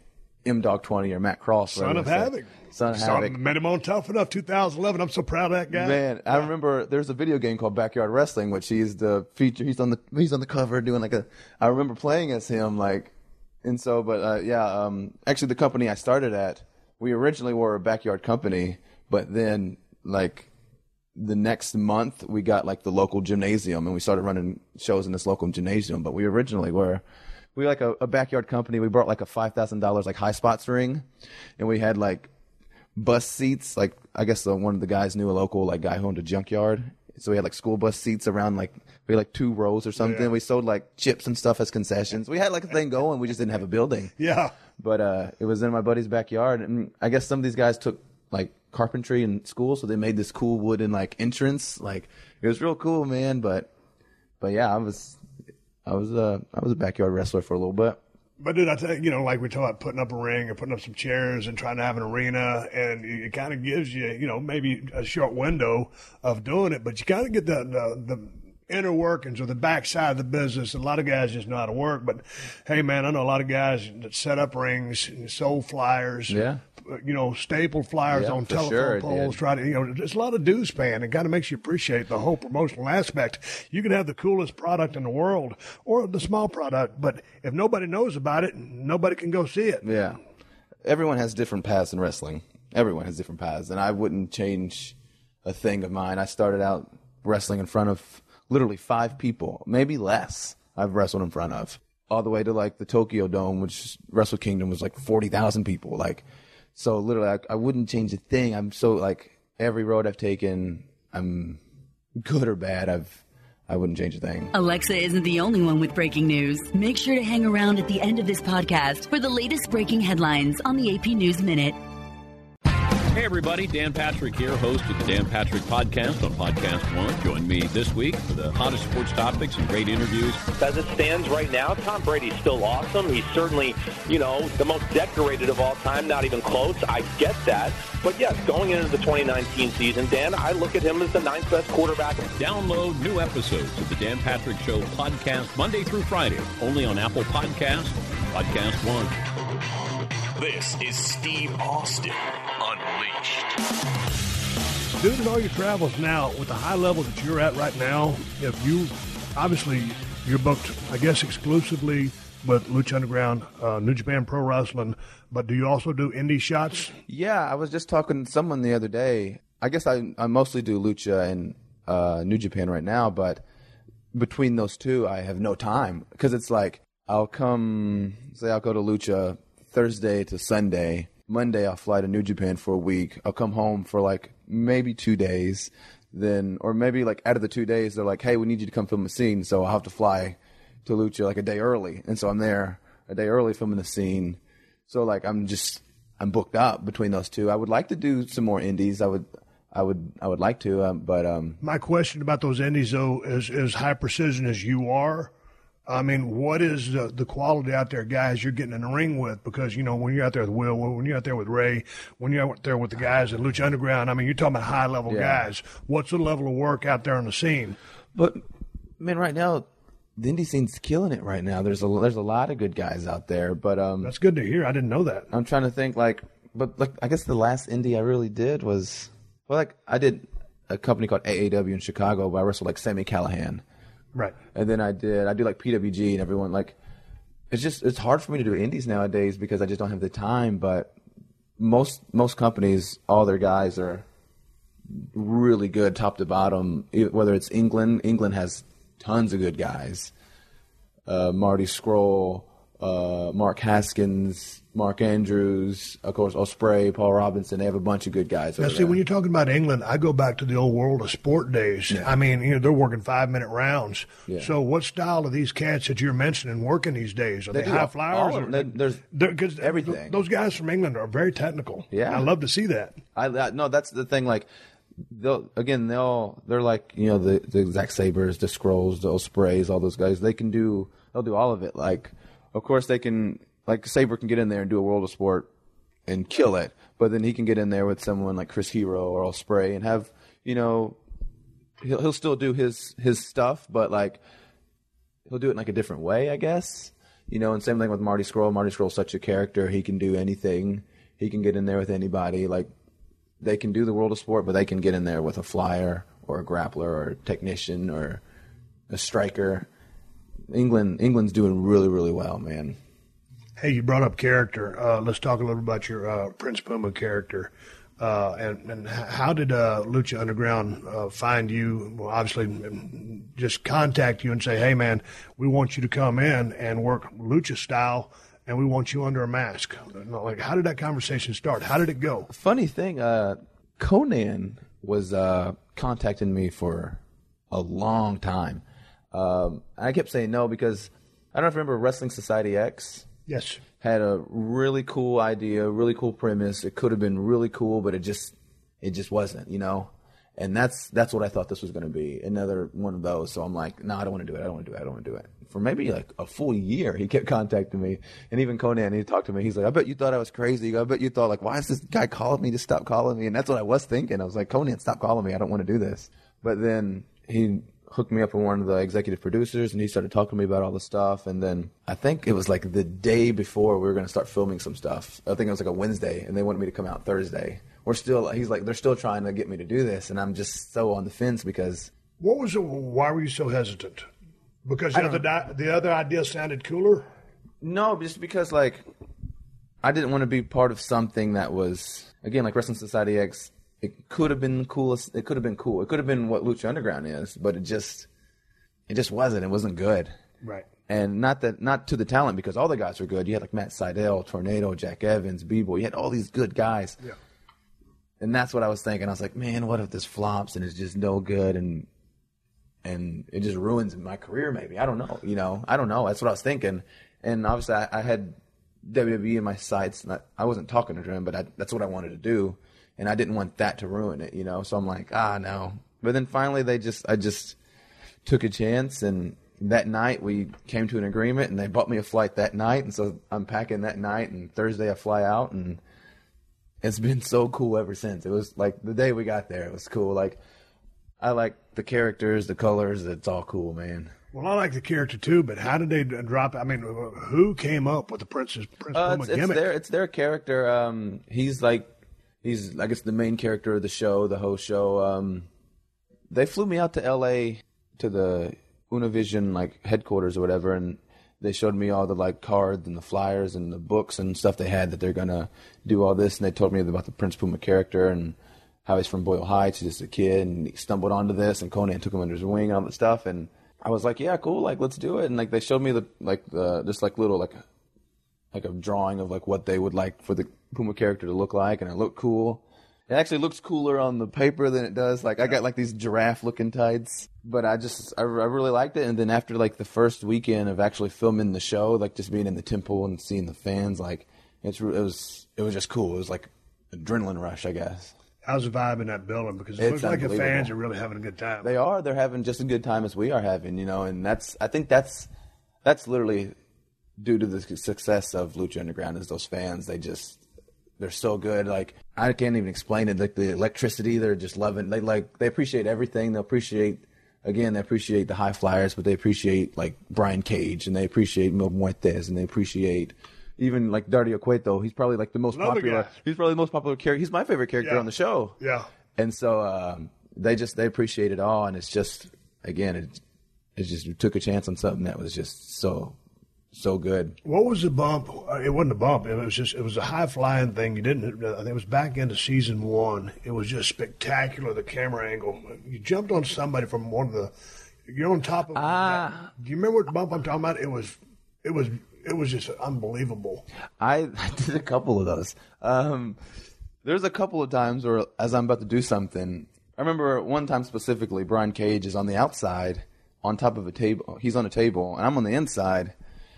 M-Dog twenty or Matt Cross. Son of Havoc. Son of Saw, Havoc. Met him on Tough Enough two thousand eleven. I'm so proud of that guy. Man, I remember there's a video game called Backyard Wrestling, which he's the feature. He's on the he's on the cover doing like a. I remember playing as him, like, and so, but uh, yeah, um, actually the company I started at, we originally were a backyard company, but then like the next month we got like the local gymnasium and we started running shows in this local gymnasium. But we originally were. We were like a, a backyard company. We brought like a five thousand dollars like high spots ring, and we had like bus seats. Like I guess the, one of the guys knew a local like guy who owned a junkyard, so we had like school bus seats around like we had like two rows or something. Yeah. We sold like chips and stuff as concessions. We had like a thing going. We just didn't have a building. Yeah, but uh, it was in my buddy's backyard, and I guess some of these guys took like carpentry in school, so they made this cool wooden like entrance. Like it was real cool, man. But but yeah, I was. I was a I was a backyard wrestler for a little bit. But dude, I tell you, you know, like we talk about putting up a ring or putting up some chairs and trying to have an arena, and it kind of gives you, you know, maybe a short window of doing it, but you kind of get the, the the inner workings or the backside of the business. A lot of guys just know how to work, but hey, man, I know a lot of guys that set up rings and sold flyers. Yeah. You know, staple flyers Yeah, on for telephone sure it poles. did. Try to, you know, there's a lot of dues paying. It kind of makes you appreciate the whole promotional aspect. You can have the coolest product in the world or the small product, but if nobody knows about it, nobody can go see it. Yeah. Everyone has different paths in wrestling. Everyone has different paths, and I wouldn't change a thing of mine. I started out wrestling in front of literally five people, maybe less. I've wrestled in front of all the way to like the Tokyo Dome, which Wrestle Kingdom was like forty thousand people. Like. So literally, I, I wouldn't change a thing. I'm so like every road I've taken, I'm good or bad. I've I wouldn't change a thing. Alexa isn't the only one with breaking news. Make sure to hang around at the end of this podcast for the latest breaking headlines on the A P News Minute. Hey everybody, Dan Patrick here, host of the Dan Patrick Podcast on Podcast One. Join me this week for the hottest sports topics and great interviews. As it stands right now, Tom Brady's still awesome. He's certainly, you know, the most decorated of all time, not even close. I get that. But yes, going into the twenty nineteen season, Dan, I look at him as the ninth best quarterback. Download new episodes of the Dan Patrick Show podcast Monday through Friday, only on Apple Podcasts, Podcast One. This is Steve Austin Unleashed. Dude, in all your travels now, with the high level that you're at right now, if you, obviously, you're booked, I guess, exclusively with Lucha Underground, uh, New Japan Pro Wrestling, but do you also do indie shots? Yeah, I was just talking to someone the other day. I guess I, I mostly do Lucha and uh, New Japan right now, but between those two, I have no time. Because it's like, I'll come, say I'll go to Lucha Thursday to Sunday. Monday, I'll fly to New Japan for a week. I'll come home for like maybe two days. Then, or maybe like out of the two days, they're like, hey, we need you to come film a scene. So I'll have to fly to Lucha like a day early. And so I'm there a day early filming the scene. So like I'm just, I'm booked up between those two. I would like to do some more indies. I would, I would, I would like to, um, but um, my question about those indies though is as high precision as you are. I mean, what is the, the quality out there, guys, you're getting in the ring with? Because, you know, when you're out there with Will, when you're out there with Ray, when you're out there with the guys at Lucha Underground, I mean, you're talking about high-level Yeah. guys. What's the level of work out there on the scene? But, man, right now, the indie scene's killing it right now. There's a, there's a lot of good guys out there, but um, That's good to hear. I didn't know that. I'm trying to think, like, but like I guess the last indie I really did was, well, like I did a company called A A W in Chicago where I wrestled like Sami Callihan. Right. And then I did, I do like P W G and everyone, like, it's just, it's hard for me to do indies nowadays because I just don't have the time, but most, most companies, all their guys are really good top to bottom, whether it's England, England has tons of good guys. Uh, Marty Scurll, uh, Mark Haskins, Mark Andrews, of course, Ospreay, Paul Robinson. They have a bunch of good guys. Now, over see, there. when you're talking about England, I go back to the old World of Sport days. Yeah. I mean, you know, they're working five-minute rounds. Yeah. So what style of these cats that you're mentioning working these days? Are they, They do high all- flyers? all of or them. There's they're- 'cause everything. Those guys from England are very technical. Yeah. I love to see that. I, I no, that's the thing. Like, they'll again, they'll they're like you know the the Zack Sabres, the Scrolls, the Ospreays, all those guys. They can do they'll do all of it. Like, of course, they can. Like Sabre can get in there and do a World of Sport and kill it, but then he can get in there with someone like Chris Hero or Ospreay and have you know he'll he'll still do his his stuff, but like he'll do it in like a different way, I guess. You know, and same thing with Marty Scurll. Marty Scurll's such a character. He can do anything. He can get in there with anybody. Like, they can do the world of sport, but they can get in there with a flyer or a grappler or a technician or a striker. England, England's doing really, really well, man. Hey, you brought up character. Uh, let's talk a little about your uh, Prince Puma character. Uh, and, and how did uh, Lucha Underground uh, find you? Well, obviously, just contact you and say, hey, man, we want you to come in and work Lucha style, and we want you under a mask. Like, how did that conversation start? How did it go? Funny thing, uh, Conan was uh, contacting me for a long time. Um, I kept saying no because I don't know if you remember Wrestling Society X. Yes. Had a really cool idea, really cool premise. It could have been really cool, but it just it just wasn't, you know? And that's that's what I thought this was going to be, another one of those. So I'm like, no, I don't want to do it. I don't want to do it. I don't want to do it. For maybe like a full year, he kept contacting me. And even Conan, he talked to me. He's like, I bet you thought I was crazy. I bet you thought, like, why is this guy calling me to stop calling me? And that's what I was thinking. I was like, Conan, stop calling me. I don't want to do this. But then he hooked me up with one of the executive producers, and he started talking to me about all the stuff. And then I think it was like the day before we were going to start filming some stuff. I think it was like a Wednesday, and they wanted me to come out Thursday. We're still, he's like, they're still trying to get me to do this, and I'm just so on the fence because. What was it? Why were you so hesitant? Because the other, di- the other idea sounded cooler? No, just because, like, I didn't want to be part of something that was, again, like Wrestling Society X. It could have been cool. It could have been cool. It could have been what Lucha Underground is, but it just, it just wasn't. It wasn't good. Right. And not that, not to the talent, because all the guys were good. You had like Matt Sydal, Tornado, Jack Evans, B-Boy. You had all these good guys. Yeah. And that's what I was thinking. I was like, man, what if this flops and it's just no good and and it just ruins my career? Maybe, I don't know. You know, I don't know. That's what I was thinking. And obviously, I, I had W W E in my sights. And I, I wasn't talking to him, but I, that's what I wanted to do. And I didn't want that to ruin it, you know. So I'm like, ah, no. But then finally, they just, I just took a chance, and that night we came to an agreement, and they bought me a flight that night, and so I'm packing that night, and Thursday I fly out, and it's been so cool ever since. It was like the day we got there, it was cool. Like, I like the characters, the colors, it's all cool, man. Well, I like the character too, but how did they drop? I mean, who came up with the Princess Prince uh, Puma it's, it's gimmick? Their, it's their character. Um, he's like. He's, I guess, the main character of the show, the host show. Um, they flew me out to L A to the Univision like headquarters or whatever, and they showed me all the like cards and the flyers and the books and stuff they had that they're gonna do all this. And they told me about the Prince Puma character and how he's from Boyle Heights, he's just a kid, and he stumbled onto this, and Conan took him under his wing and all that stuff. And I was like, yeah, cool, like let's do it. And like they showed me the like the just like little like like a drawing of like what they would like for the Puma character to look like, and it looked cool. It actually looks cooler on the paper than it does. Like I got like these giraffe looking tights, but I just I, I really liked it. And then after like the first weekend of actually filming the show, like just being in the temple and seeing the fans, like it's it was it was just cool. It was like adrenaline rush, I guess. How's the vibe in that building? Because it It's looks like the unbelievable. fans are really having a good time. They are. They're having just a good time as we are having, you know. And that's I think that's that's literally due to the success of Lucha Underground. Is those fans? They just they're so good. Like I can't even explain it. Like the electricity, they're just loving. They like they appreciate everything. They appreciate again. They appreciate the high flyers, but they appreciate like Brian Cage, and they appreciate Mil Muertes, and they appreciate. Even like Dario Cueto, he's probably like the most Love the popular. guy. He's probably the most popular character. He's my favorite character Yeah. on the show. Yeah. And so um, they just they appreciate it all, and it's just again it it just we took a chance on something that was just so so good. What was the bump? Uh, It wasn't a bump. It was just it was a high flying thing. You didn't. I think it was back into season one. It was just spectacular. The camera angle. You jumped on somebody from one of the. You're on top of. Ah. Do you remember what bump I'm talking about? It was. It was. It was just unbelievable. I, I did a couple of those. Um, there's a couple of times where, as I'm about to do something, I remember one time specifically, Brian Cage is on the outside, on top of a table. He's on a table, and I'm on the inside,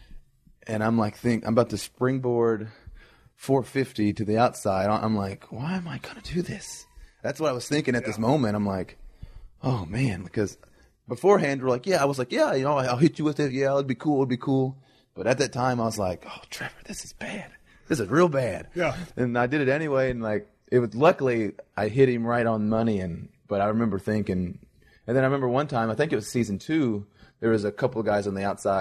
and I'm like, think I'm about to springboard four fifty to the outside. I'm like, why am I gonna do this? That's what I was thinking at yeah. this moment. I'm like, oh man, because beforehand we're like, yeah, I was like, yeah, you know, I'll hit you with it. Yeah, it'd be cool. It'd be cool. But at that time, I was like, "Oh, Trevor, this is bad. This is real bad." Yeah. And I did it anyway, and like it was. Luckily, I hit him right on money, and but I remember thinking, and then I remember one time, I think it was season two, there was a couple of guys on the outside,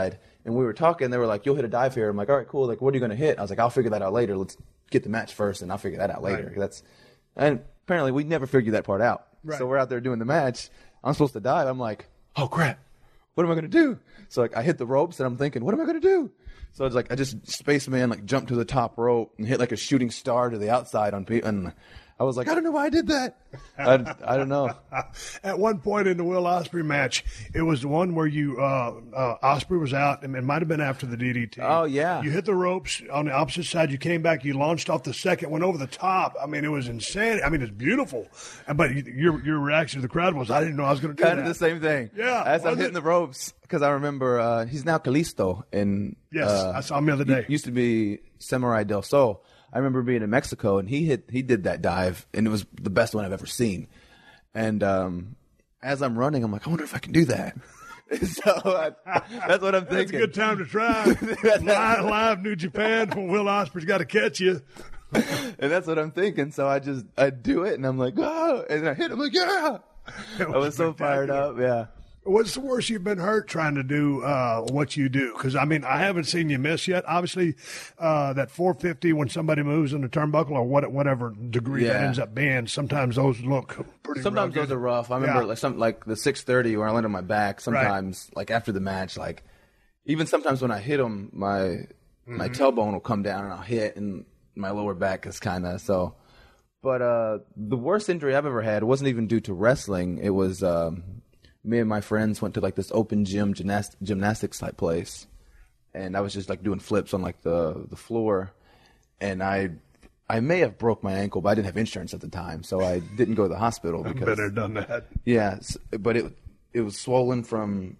And we were talking. They were like, "You'll hit a dive here." I'm like, "All right, cool. Like, what are you going to hit?" I was like, "I'll figure that out later. Let's get the match first, and I'll figure that out later." Right. That's and apparently we never figured that part out. Right. So we're out there doing the match. I'm supposed to dive. I'm like, "Oh crap, what am I going to do?" So like I hit the ropes, and I'm thinking, "What am I going to do?" So it's like I just spaceman like jumped to the top rope and hit like a shooting star to the outside on people, and I was like, I don't know why I did that. I, I don't know. At one point in the Will Ospreay match, it was the one where you uh, uh, Ospreay was out, and it might have been after the D D T. Oh, yeah. You hit the ropes on the opposite side. You came back. You launched off the second, went over the top. I mean, it was insane. I mean, it's beautiful. But your your reaction to the crowd was, I didn't know I was going to do Kind that. of the same thing. Yeah. As I'm was hitting it? the ropes, because I remember uh, he's now Kalisto. In, Yes, uh, I saw him the other day. Used to be Samurai del Sol. I remember being in Mexico, and he hit he did that dive, and it was the best one I've ever seen. And um, as I'm running, I'm like, I wonder if I can do that. So I, that's what I'm thinking. That's a good time to try. live, live New Japan when Will Ospreay's got to catch you. And that's what I'm thinking. So I just I do it, and I'm like, oh, and I hit him like, yeah. Was I was so fired up, yeah. What's the worst you've been hurt trying to do uh, what you do? Because, I mean, I haven't seen you miss yet. Obviously, uh, that four fifty when somebody moves in the turnbuckle or what, whatever degree Yeah. that ends up being, sometimes those look pretty Sometimes rugged. those are rough. I remember Yeah. like some like the six thirty where I land on my back. Sometimes like after the match, like even sometimes when I hit them, my my Mhm. tailbone will come down and I'll hit, and my lower back is kind of so. But uh, the worst injury I've ever had wasn't even due to wrestling. It was um, me and my friends went to like this open gym gymnast- gymnastics type place, and I was just like doing flips on like the the floor, and I. I may have broke my ankle, but I didn't have insurance at the time, so I didn't go to the hospital. I've Because, been there, done that. Yeah, s- but it it was swollen from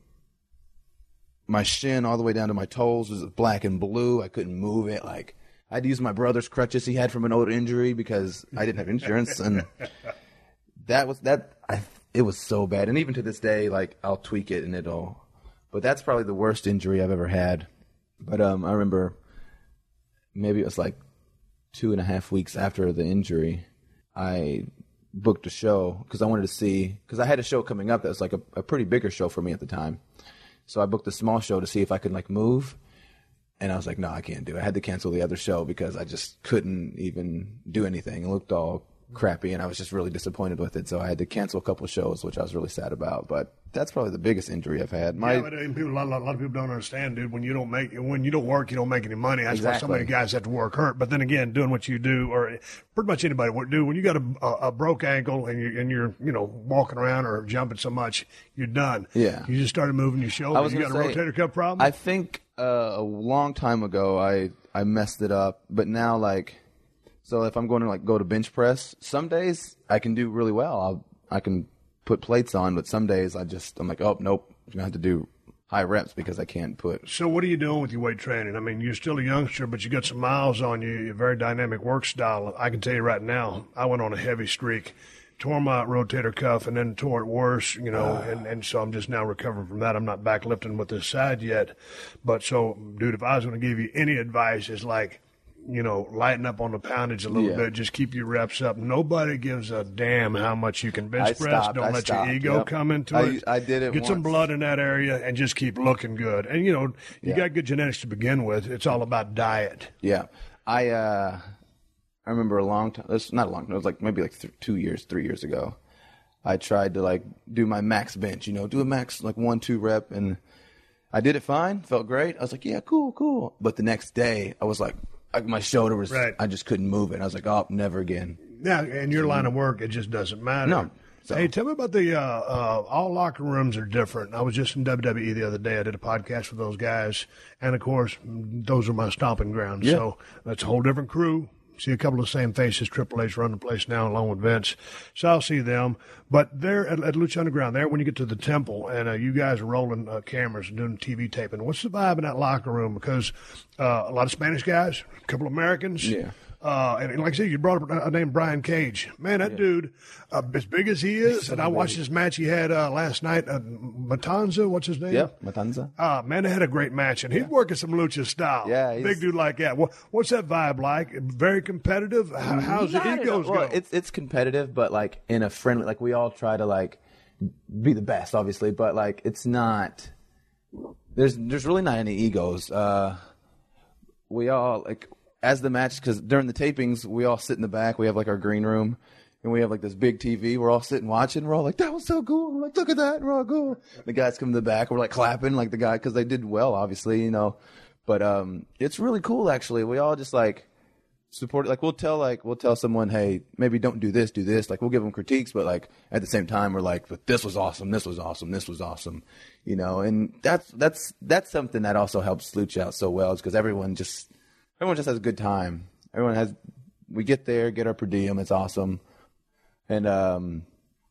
my shin all the way down to my toes. It was black and blue. I couldn't move it. Like I had to use my brother's crutches he had from an old injury because I didn't have insurance, and that was that. I, it was so bad, and even to this day, like I'll tweak it and it'll. But that's probably the worst injury I've ever had. But um, I remember maybe it was like two and a half weeks after the injury, I booked a show because I wanted to see, because I had a show coming up that was like a, a pretty bigger show for me at the time. So I booked a small show to see if I could like move. And I was like, no, I can't do it. I had to cancel the other show because I just couldn't even do anything. It looked all crappy, and I was just really disappointed with it. So I had to cancel a couple of shows, which I was really sad about. But that's probably the biggest injury I've had. My, yeah, but uh, people, a, lot, a lot of people don't understand, dude. When you don't make, when you don't work, you don't make any money. That's why so Exactly. many guys have to work hurt. But then again, doing what you do, or pretty much anybody would do, when you got a, a, a broke ankle and you and you're, you know, walking around or jumping so much, you're done. Yeah. You just started moving your shoulder. I was You got a gonna say, rotator cuff problem. I think uh, a long time ago I I messed it up, but now like, so if I'm going to like go to bench press, some days I can do really well. I'll, I can put plates on, but some days I just I'm like, oh nope, I'm gonna have to do high reps because I can't put. So what are you doing with your weight training? I mean, you're still a youngster, but you got some miles on you. You're a very dynamic work style. I can tell you right now, I went on a heavy streak, tore my rotator cuff, and then tore it worse, you know, and, and so I'm just now recovering from that. I'm not back lifting with this side yet. But so, dude, if I was going to give you any advice, it's like, you know, lighten up on the poundage a little Yeah. bit. Just keep your reps up. Nobody gives a damn how much you can bench I press. stopped. Don't I let stopped. your ego Yep. come into I- it. I did it Get some once. blood in that area and just keep looking good. And, you know, you Yeah. got good genetics to begin with. It's all about diet. Yeah, I uh, I remember a long time. It's not a long time. It was like maybe like th- two years, three years ago. I tried to like do my max bench. You know, do a max like one, two rep, and I did it fine. Felt great. I was like, yeah, cool, cool. But the next day, I was like, like my shoulder was. Right. I just couldn't move it. I was like, oh, never again. Now, in your line of work, it just doesn't matter. No. So- Hey, tell me about the, uh, uh, all locker rooms are different. I was just in W W E the other day. I did a podcast with those guys. And, of course, those are my stomping grounds. Yeah. So that's a whole different crew. See a couple of the same faces. Triple H run the place now along with Vince. So I'll see them. But they're at, at Lucha Underground. There when you get to the temple and uh, you guys are rolling uh, cameras and doing T V taping. What's the vibe in that locker room? Because uh, a lot of Spanish guys, a couple of Americans. Yeah. Uh, and, and like I said, you brought up a name, Brian Cage. Man, that dude, uh, as big as he is, and I watched this match he had uh, last night. Uh, Matanza, what's his name? Yeah, Matanza. Uh, man, they had a great match, and he's working some lucha style. Yeah, he's- big dude like that. What, what's that vibe like? Very competitive. How, how's the Not at egos all. Well, go? It's it's competitive, but like in a friendly. Like we all try to like be the best, obviously, but like it's not. there's there's really not any egos. Uh, we all like as the match because during the tapings we all sit in the back. We have like our green room. And we have like this big T V. We're all sitting watching. We're all like, that was so cool. We're like, look at that. We're all cool. The guys come to the back. We're like clapping like the guy because they did well, obviously, you know. But um, it's really cool, actually. We all just like support it. Like we'll tell like we'll tell someone, hey, maybe don't do this, do this. Like we'll give them critiques, but like at the same time, we're like, but this was awesome. This was awesome. This was awesome. You know, and that's that's that's something that also helps Lucha out so well, is because everyone just everyone just has a good time. Everyone has. We get there, get our per diem. It's awesome. And um,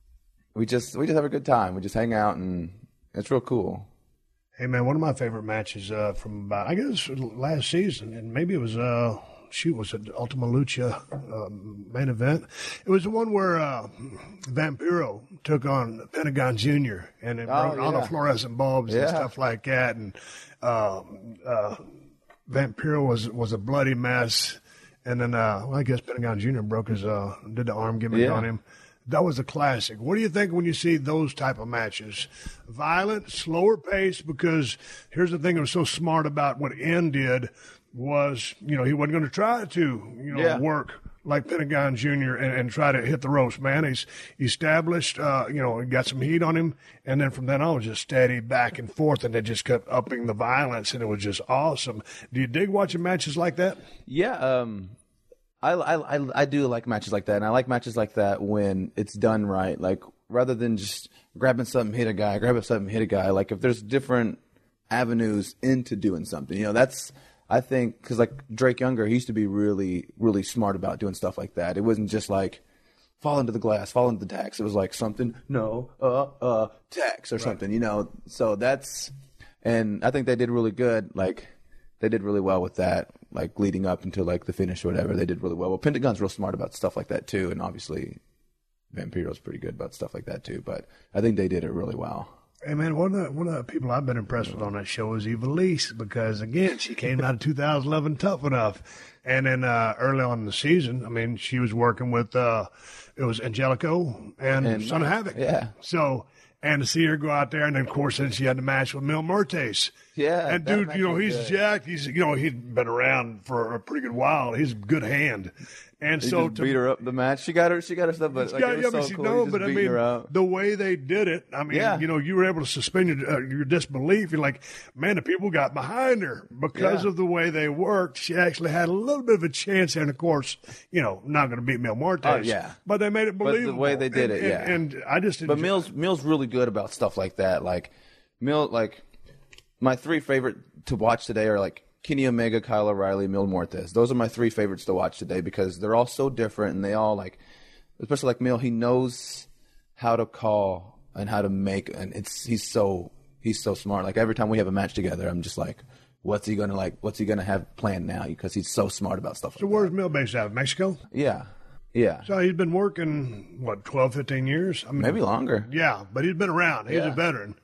we just we just have a good time. We just hang out, and it's real cool. Hey, man, one of my favorite matches uh, from about, I guess, last season, and maybe it was, uh, shoot, was it Ultima Lucha uh, main event? It was the one where uh, Vampiro took on Pentagon Junior, and it oh, broke all yeah. the fluorescent bulbs yeah. and stuff like that. And uh, uh, Vampiro was, was a bloody mess. And then, uh, well, I guess Pentagon Junior broke his, uh, did the arm gimmick yeah. on him. That was a classic. What do you think when you see those type of matches? Violent, slower pace, because here's the thing that was so smart about what N did was, you know, he wasn't going to try to, you know, yeah. work like Pentagon Junior and, and try to hit the ropes, man. He's established, uh, you know, got some heat on him, and then from then on, it was just steady back and forth, and they just kept upping the violence, and it was just awesome. Do you dig watching matches like that? Yeah, um, I, I, I, I do like matches like that, and I like matches like that when it's done right, like rather than just grabbing something, hit a guy, grabbing something, hit a guy. Like if there's different avenues into doing something, you know, that's – I think because like Drake Younger, he used to be really, really smart about doing stuff like that. It wasn't just like fall into the glass, fall into the tax. It was like something, no, uh, uh, tax or right. something, you know. So that's, and I think they did really good. Like they did really well with that, like leading up into like the finish or whatever. They did really well. Well, Pentagon's real smart about stuff like that too, and obviously Vampiro's pretty good about stuff like that too. But I think they did it really well. Hey, man, one of, the, one of the people I've been impressed with on that show is Ivelisse because, again, she came out of two thousand eleven Tough Enough. And then uh, early on in the season, I mean, she was working with, uh, it was Angelico and, and Son of Havoc. Yeah. So, and to see her go out there, and then, of course, then she had the match with Mil Muertes. Yeah. And, dude, you know, he's good. jacked. He's, you know, he'd been around for a pretty good while. He's a good hand. And he so just to beat her up the match. She got her. She got her stuff, but like, got, it was yeah, so but she, cool. no, He but I just beat mean, her up. the way they did it. I mean, yeah. you know, you were able to suspend your, uh, your disbelief. You're like, man, the people got behind her because yeah. of the way they worked. She actually had a little bit of a chance, and of course, you know, not going to beat Mil Muertes. Oh yeah, but they made it believable. But the way they did and, it, yeah. And, and I just, but enjoy- Mil's Mil's really good about stuff like that. Like Mil, like my three favorite to watch today are like Kenny Omega, Kyle O'Reilly, Mil Muertes. Those are my three favorites to watch today because they're all so different, and they all like, especially like Mil, he knows how to call and how to make, and it's he's so he's so smart. Like every time we have a match together, I'm just like, what's he gonna like? What's he gonna have planned now? Because he's so smart about stuff. So like where's that. Mil based out of? Mexico? Yeah, yeah. So he's been working what twelve, fifteen years? I mean, maybe longer. Yeah, but he's been around. He's yeah. a veteran.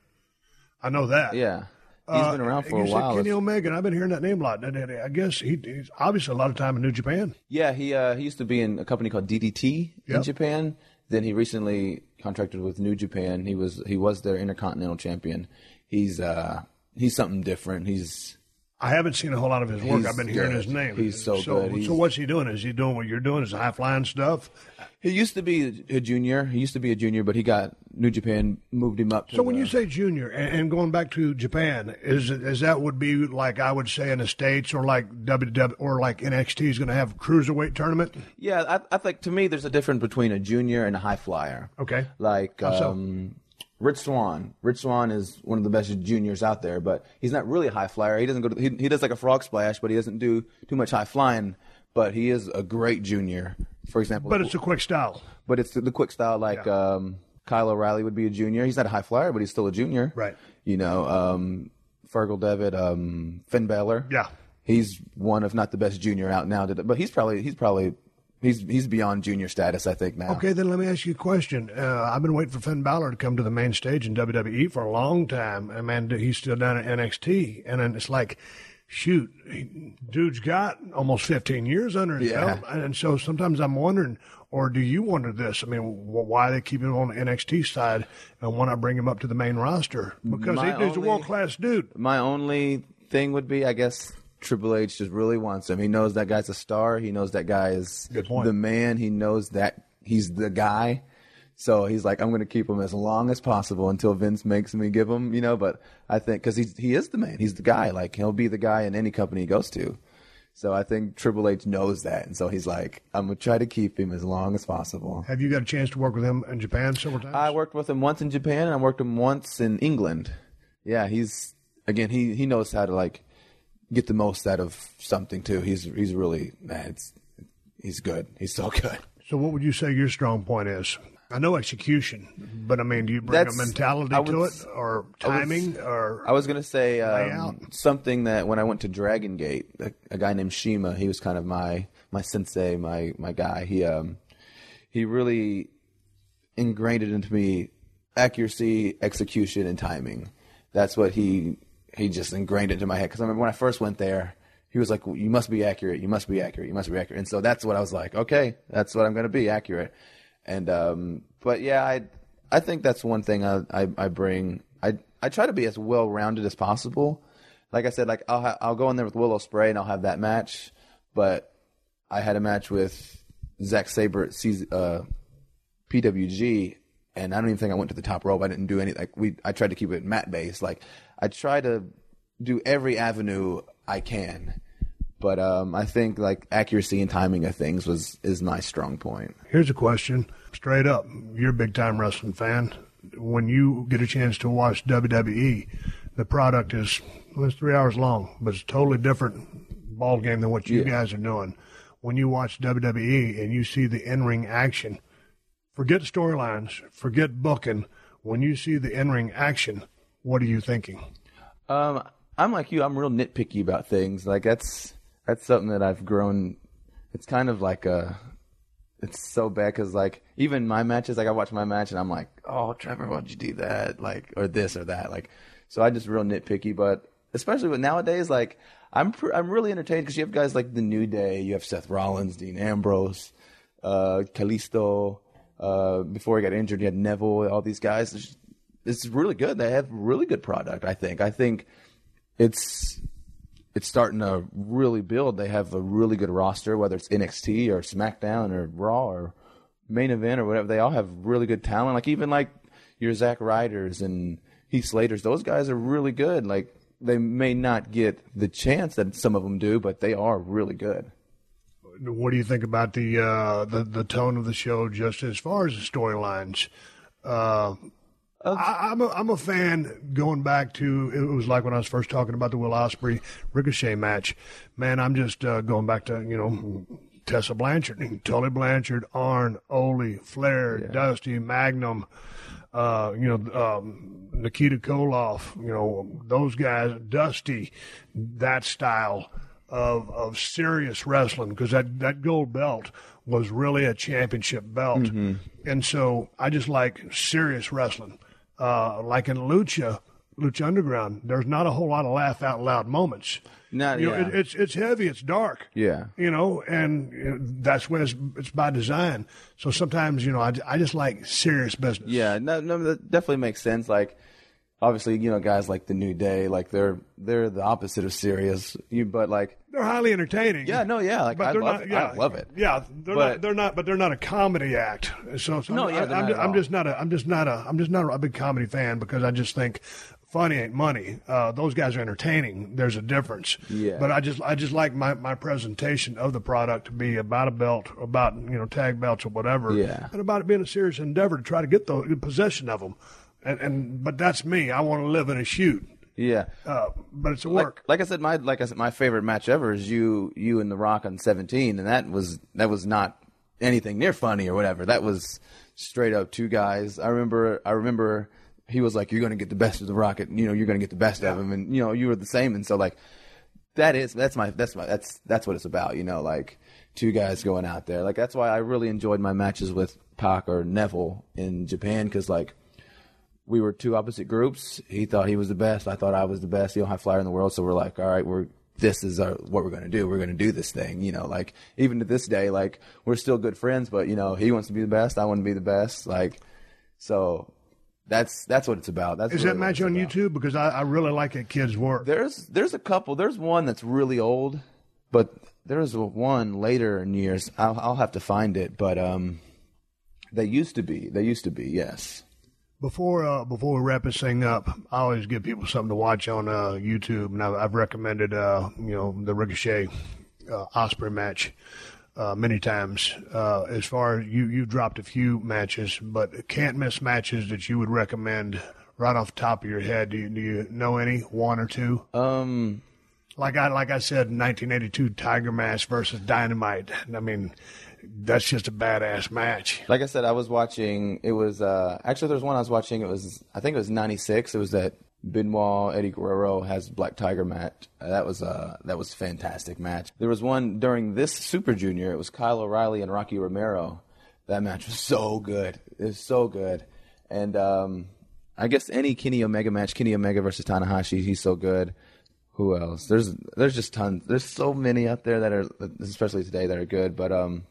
I know that. Yeah. He's been around for uh, a you while. Said Kenny Omega. I've been hearing that name a lot. I guess he, he's obviously a lot of time in New Japan. Yeah, he uh, he used to be in a company called D D T yep. in Japan. Then he recently contracted with New Japan. He was he was their Intercontinental Champion. He's uh he's something different. He's I haven't seen a whole lot of his work. I've been hearing good. his name. He's so, so good. He's, so what's he doing? Is he doing what you're doing? Is high flying stuff? He used to be a junior. He used to be a junior, but he got New Japan moved him up. To so when the, you say junior and, and going back to Japan, is it, is that would be like I would say in the States or like W W E or like N X T is going to have a cruiserweight tournament? Yeah, I, I think to me there's a difference between a junior and a high flyer. Okay, like How so? um, Rich Swann. Rich Swann is one of the best juniors out there, but he's not really a high flyer. He doesn't go to, he, he does like a frog splash, but he doesn't do too much high flying. But he is a great junior, for example. But it's a quick style. But it's the, the quick style, like yeah. um, Kyle O'Reilly would be a junior. He's not a high flyer, but he's still a junior. Right. You know, um, Fergal Devitt, um, Finn Balor. Yeah. He's one, if not the best junior out now. But he's probably he's probably he's he's beyond junior status, I think now. Okay, then let me ask you a question. Uh, I've been waiting for Finn Balor to come to the main stage in W W E for a long time, and man, he's still down at N X T, and then it's like, shoot, dude's got almost fifteen years under his Yeah. belt. And so sometimes I'm wondering, or do you wonder this? I mean, wh- why they keep him on the N X T side and why not bring him up to the main roster? Because My he, he's a only- world-class dude. My only thing would be, I guess, Triple H just really wants him. He knows that guy's a star. He knows that guy is Good point. the man. He knows that he's the guy. So he's like, I'm going to keep him as long as possible until Vince makes me give him, you know. But I think because he's he is the man, he's the guy. Like he'll be the guy in any company he goes to. So I think Triple H knows that, and so he's like, I'm gonna try to keep him as long as possible. Have you got a chance to work with him in Japan several times? I worked with him once in Japan, and I worked him once in England. Yeah, he's again he he knows how to like get the most out of something too. He's he's really man, it's he's good. He's so good. So what would you say your strong point is? I know execution, but I mean, do you bring That's- a mentality I to was- it, or I was- timing, or I was gonna say layout? um, something that when I went to Dragon Gate, a, a guy named Shima, he was kind of my my sensei, my my guy. He um he really ingrained it into me: accuracy, execution, and timing. That's what he he just ingrained it into my head. Because I remember when I first went there, he was like, "You must be accurate. You must be accurate. You must be accurate." And so that's what I was like, "Okay, that's what I'm going to be, accurate." And um, but yeah, I I think that's one thing I I, I bring. I I try to be as well rounded as possible. Like I said, like I'll ha- I'll go in there with Willow Spray and I'll have that match. But I had a match with Zack Sabre at C- uh, P W G, and I don't even think I went to the top rope. I didn't do any like we. I tried to keep it mat based. Like I try to do every avenue I can. But um, I think like accuracy and timing of things was is my strong point. Here's a question, straight up. You're a big-time wrestling fan. When you get a chance to watch W W E, the product is, well, it's three hours long, but it's a totally different ball game than what you Yeah. guys are doing. When you watch W W E and you see the in-ring action, forget storylines, forget booking. When you see the in-ring action, what are you thinking? Um, I'm like you. I'm real nitpicky about things. Like that's that's something that I've grown. It's kind of like a. It's so bad because like even my matches, like I watch my match and I'm like, oh Trevor, why'd you do that? Like or this or that. Like so I just real nitpicky. But especially with nowadays, like I'm pr- I'm really entertained because you have guys like the New Day, you have Seth Rollins, Dean Ambrose, uh, Kalisto. Uh, before he got injured, you had Neville. All these guys. It's, it's really good. They have really good product. I think. I think it's. It's starting to really build. They have a really good roster, whether it's N X T or SmackDown or Raw or Main Event or whatever. They all have really good talent. Like even like your Zack Ryders and Heath Slaters, those guys are really good. Like they may not get the chance that some of them do, but they are really good. What do you think about the uh, the the tone of the show, just as far as the storylines? Uh, I, I'm a, I'm a fan going back to, it was like when I was first talking about the Will Ospreay Ricochet match. Man, I'm just uh, going back to, you know, Tessa Blanchard, Tully Blanchard, Arn, Ole, Flair, yeah. Dusty, Magnum, uh, you know, um, Nikita Koloff, you know, those guys, Dusty, that style of of serious wrestling, because that, that gold belt was really a championship belt. Mm-hmm. And so I just like serious wrestling. Uh, like in Lucha, Lucha Underground, there's not a whole lot of laugh out loud moments. Not, you know, yeah. it, it's it's heavy, it's dark. Yeah. You know, and you know, that's when it's, it's by design. So sometimes, you know, I, I just like serious business. Yeah, no, no, that definitely makes sense. Like, obviously, you know, guys like the New Day, like they're they're the opposite of serious. You, but like they're highly entertaining. Yeah, no, yeah, like but I they're love not, it. yeah, I love it. Yeah, they're but, not. They're not. But they're not a comedy act. So, so no, I'm, yeah, I, they're I'm, not just, at I'm all. just not a. I'm just not a. I'm just not a big comedy fan because I just think funny ain't money. Uh, those guys are entertaining. There's a difference. Yeah. But I just I just like my, my presentation of the product to be about a belt, about you know tag belts or whatever. Yeah. And about it being a serious endeavor to try to get the possession of them. And, and but that's me. I want to live in a shoot. Yeah, uh, but it's a work. Like, like I said, my like I said, my favorite match ever is you you and The Rock on seventeen, and that was that was not anything near funny or whatever. That was straight up two guys. I remember I remember he was like, "You're going to get the best of The Rock, and you know you're going to get the best yeah. of him," and you know you were the same. And so like that is that's my that's my that's that's what it's about. You know, like two guys going out there. Like that's why I really enjoyed my matches with Pac or Neville in Japan, because like. We were two opposite groups. He thought he was the best. I thought I was the best, the high flyer in the world. So we're like, all right, we're this is our, what we're going to do. We're going to do this thing, you know, like even to this day, like we're still good friends, but you know, he wants to be the best. I want to be the best. Like, so that's, that's what it's about. That's Is really that match on about. YouTube? Because I, I really like that kid's work. There's, there's a couple, there's one that's really old, but there's one later in years. I'll, I'll have to find it, but, um, they used to be, they used to be, yes. Before uh, before we wrap this thing up, I always give people something to watch on uh, YouTube, and I've, I've recommended uh, you know the Ricochet uh, Osprey match uh, many times. Uh, as far as you you dropped a few matches, but can't miss matches that you would recommend right off the top of your head. Do you, do you know any one or two? Um, like I like I said, nineteen eighty-two Tiger Mask versus Dynamite. I mean, that's just a badass match. Like I said, I was watching, it was, uh, actually there's one I was watching, it was, I think it was ninety-six, it was that Benoit, Eddie Guerrero has Black Tiger match. Uh, that was, uh, that was a fantastic match. There was one during this Super Junior, it was Kyle O'Reilly and Rocky Romero. That match was so good. It was so good. And, um, I guess any Kenny Omega match, Kenny Omega versus Tanahashi, he's so good. Who else? There's, there's just tons, there's so many out there that are, especially today, that are good, but, um,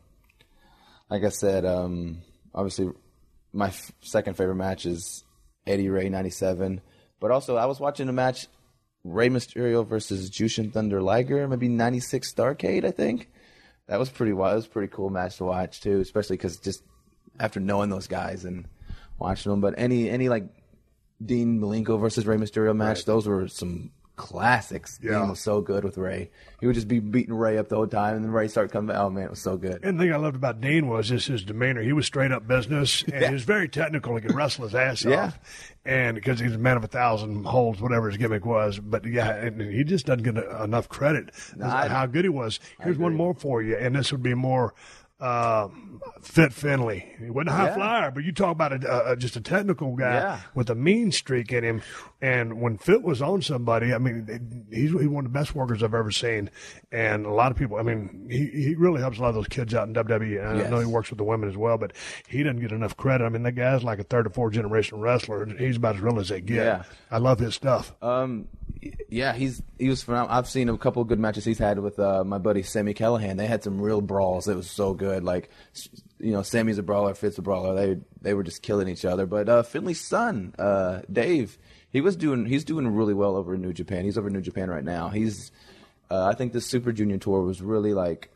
like I said, um, obviously my f- second favorite match is Eddie Ray ninety-seven. But also I was watching a match, Rey Mysterio versus Jushin Thunder Liger, maybe ninety-six Starrcade, I think. That was pretty wild. It was a pretty cool match to watch, too, especially because just after knowing those guys and watching them. But any, any like, Dean Malenko versus Rey Mysterio match, right. Those were some classics. Yeah. Dean was so good with Ray. He would just be beating Ray up the whole time, and then Ray started coming back. Oh, man, it was so good. And the thing I loved about Dean was just his demeanor. He was straight up business, and yeah. he was very technical. He could wrestle his ass yeah. off. And because he's a man of a thousand holds, whatever his gimmick was. But, yeah, and he just doesn't get enough credit no, I, how good he was. Here's one more for you, and this would be more uh, Fit Finley. He wasn't a high yeah. flyer, but you talk about a, a, just a technical guy yeah. with a mean streak in him. And when Fit was on somebody, I mean, he's, he's one of the best workers I've ever seen. And a lot of people, I mean, he, he really helps a lot of those kids out in W W E. And yes. I know he works with the women as well, but he doesn't get enough credit. I mean, that guy's like a third or fourth generation wrestler. He's about as real as they get. Yeah. I love his stuff. Um, yeah, he's he was phenomenal. I've seen a couple of good matches he's had with uh, my buddy Sammy Callahan. They had some real brawls. It was so good. Like, you know, Sammy's a brawler, Fitz a brawler. They they were just killing each other. But uh, Finley's son, uh, Dave, he was doing he's doing really well over in New Japan. He's over in New Japan right now. He's uh, I think the Super Junior tour was really like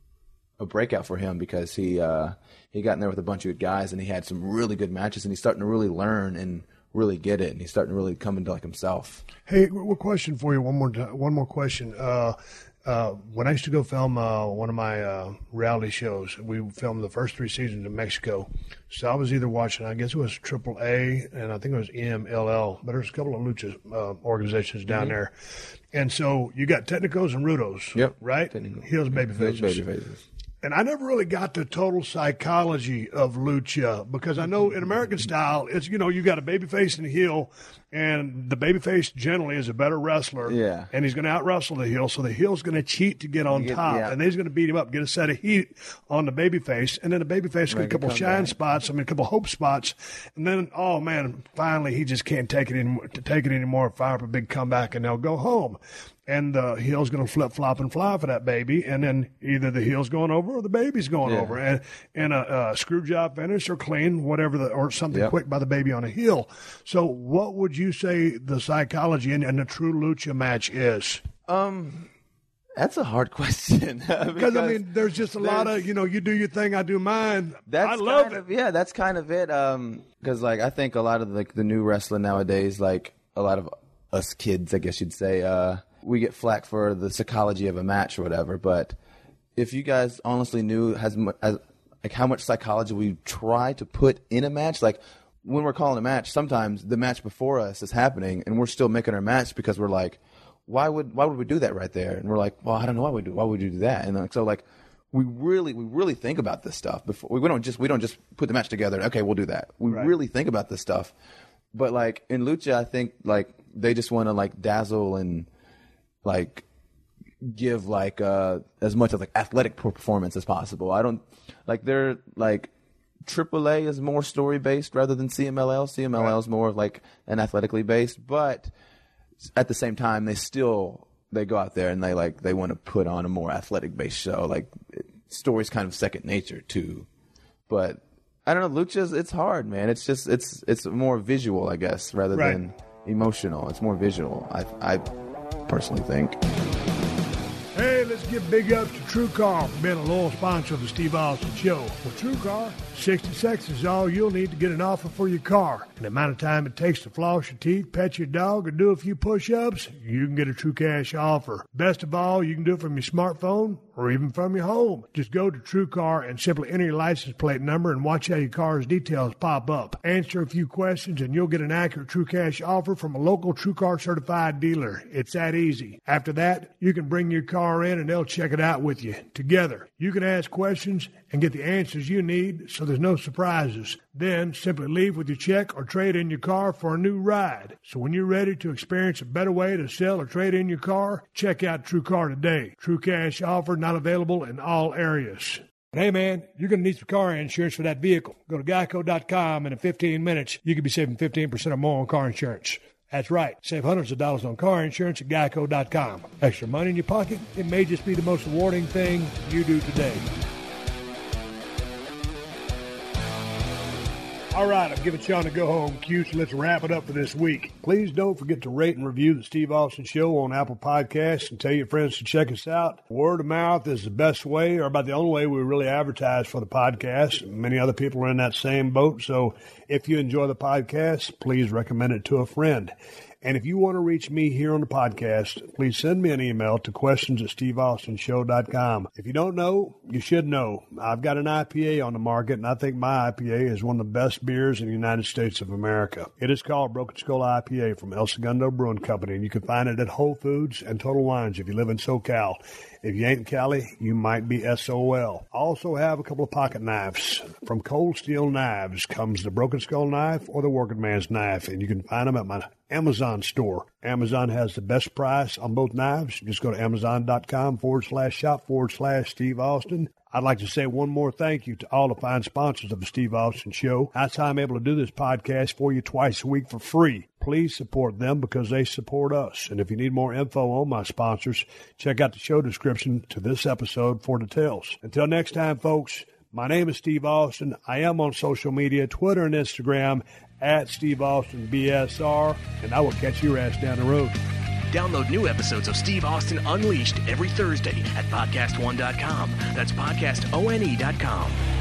a breakout for him because he uh, he got in there with a bunch of good guys and he had some really good matches and he's starting to really learn and really get it, and he's starting to really come into like himself. Hey, one question for you. One more, one more question. Uh, uh, when I used to go film uh, one of my uh, reality shows, we filmed the first three seasons in Mexico. So I was either watching, I guess it was Triple A, and I think it was M L L, but there's a couple of lucha uh, organizations down mm-hmm. there. And so you got Technicos and Rudos, yep. right? Technical. Heels, babyfaces. Babyfaces. And I never really got the total psychology of lucha because I know in American style, it's, you know, you got a babyface and a heel, and the babyface generally is a better wrestler. Yeah. And he's going to out-wrestle the heel, so the heel's going to cheat to get on get, top, yeah. and then he's going to beat him up, get a set of heat on the babyface, and then the babyface get a couple shine back. spots, I mean, a couple hope spots, and then, oh, man, finally he just can't take it anymore, to take it anymore, fire up a big comeback, and they'll go home. And the heel's going to flip, flop, and fly for that baby, and then either the heel's going over or the baby's going yeah. over, and and a, a screw job finish or clean, whatever, the, or something yep. quick by the baby on a heel. So, what would you say the psychology in, in a true lucha match is? Um, that's a hard question because, because I mean, there's just a lot of, you know, you do your thing, I do mine. That's I love kind it. Of, yeah, that's kind of it. Um, because like I think a lot of like the new wrestling nowadays, like a lot of us kids, I guess you'd say, uh. we get flack for the psychology of a match or whatever, but if you guys honestly knew as, as like how much psychology we try to put in a match, like when we're calling a match, sometimes the match before us is happening and we're still making our match because we're like, why would why would we do that right there? And we're like, well, I don't know why we do why would you do that? And like, so like we really we really think about this stuff before we, we don't just we don't just put the match together. Okay, we'll do that. We right. really think about this stuff. But like in lucha, I think like they just want to like dazzle and like give like uh as much of like athletic performance as possible. I don't like they're like Triple A is more story based rather than C M L L. C M L L right. is more like an athletically based, but at the same time they still they go out there and they like they want to put on a more athletic based show. Like it, story's kind of second nature too, but I don't know. Lucha's it's hard, man. It's just it's it's more visual, I guess, rather right. than emotional. It's more visual. I I personally think. Hey, let's give big ups to TrueCar for being a loyal sponsor of the Steve Austin Show. With TrueCar, sixty seconds is all you'll need to get an offer for your car. And the amount of time it takes to floss your teeth, pet your dog, or do a few push-ups, you can get a true cash offer. Best of all, you can do it from your smartphone or even from your home. Just go to TrueCar and simply enter your license plate number and watch how your car's details pop up. Answer a few questions and you'll get an accurate true cash offer from a local TrueCar certified dealer. It's that easy. After that, you can bring your car in and they'll check it out with you. Together, you can ask questions and get the answers you need so there's no surprises. Then simply leave with your check or trade in your car for a new ride. So when you're ready to experience a better way to sell or trade in your car, check out TrueCar today. True cash offer not available in all areas. Hey man, you're going to need some car insurance for that vehicle. Go to geico dot com and in fifteen minutes, you could be saving fifteen percent or more on car insurance. That's right. Save hundreds of dollars on car insurance at geico dot com. Extra money in your pocket? It may just be the most rewarding thing you do today. All right, I'm giving Sean a go-home cue, so let's wrap it up for this week. Please don't forget to rate and review the Steve Austin Show on Apple Podcasts and tell your friends to check us out. Word of mouth is the best way, or about the only way we really advertise for the podcast. Many other people are in that same boat, so if you enjoy the podcast, please recommend it to a friend. And if you want to reach me here on the podcast, please send me an email to questions at steve austin show dot com. If you don't know, you should know. I've got an I P A on the market, and I think my I P A is one of the best beers in the United States of America. It is called Broken Skull I P A from El Segundo Brewing Company, and you can find it at Whole Foods and Total Wines if you live in SoCal. If you ain't in Cali, you might be S O L. I also have a couple of pocket knives. From Cold Steel Knives comes the Broken Skull knife or the Working Man's knife, and you can find them at my Amazon store. Amazon has the best price on both knives. Just go to amazon.com forward slash shop forward slash Steve Austin. I'd like to say one more thank you to all the fine sponsors of the Steve Austin Show. That's how I'm able to do this podcast for you twice a week for free. Please support them because they support us. And if you need more info on my sponsors, check out the show description to this episode for details. Until next time, folks, my name is Steve Austin. I am on social media, Twitter and Instagram, at Steve Austin B S R, and I will catch your ass down the road. Download new episodes of Steve Austin Unleashed every Thursday at podcast one dot com. That's podcast one dot com.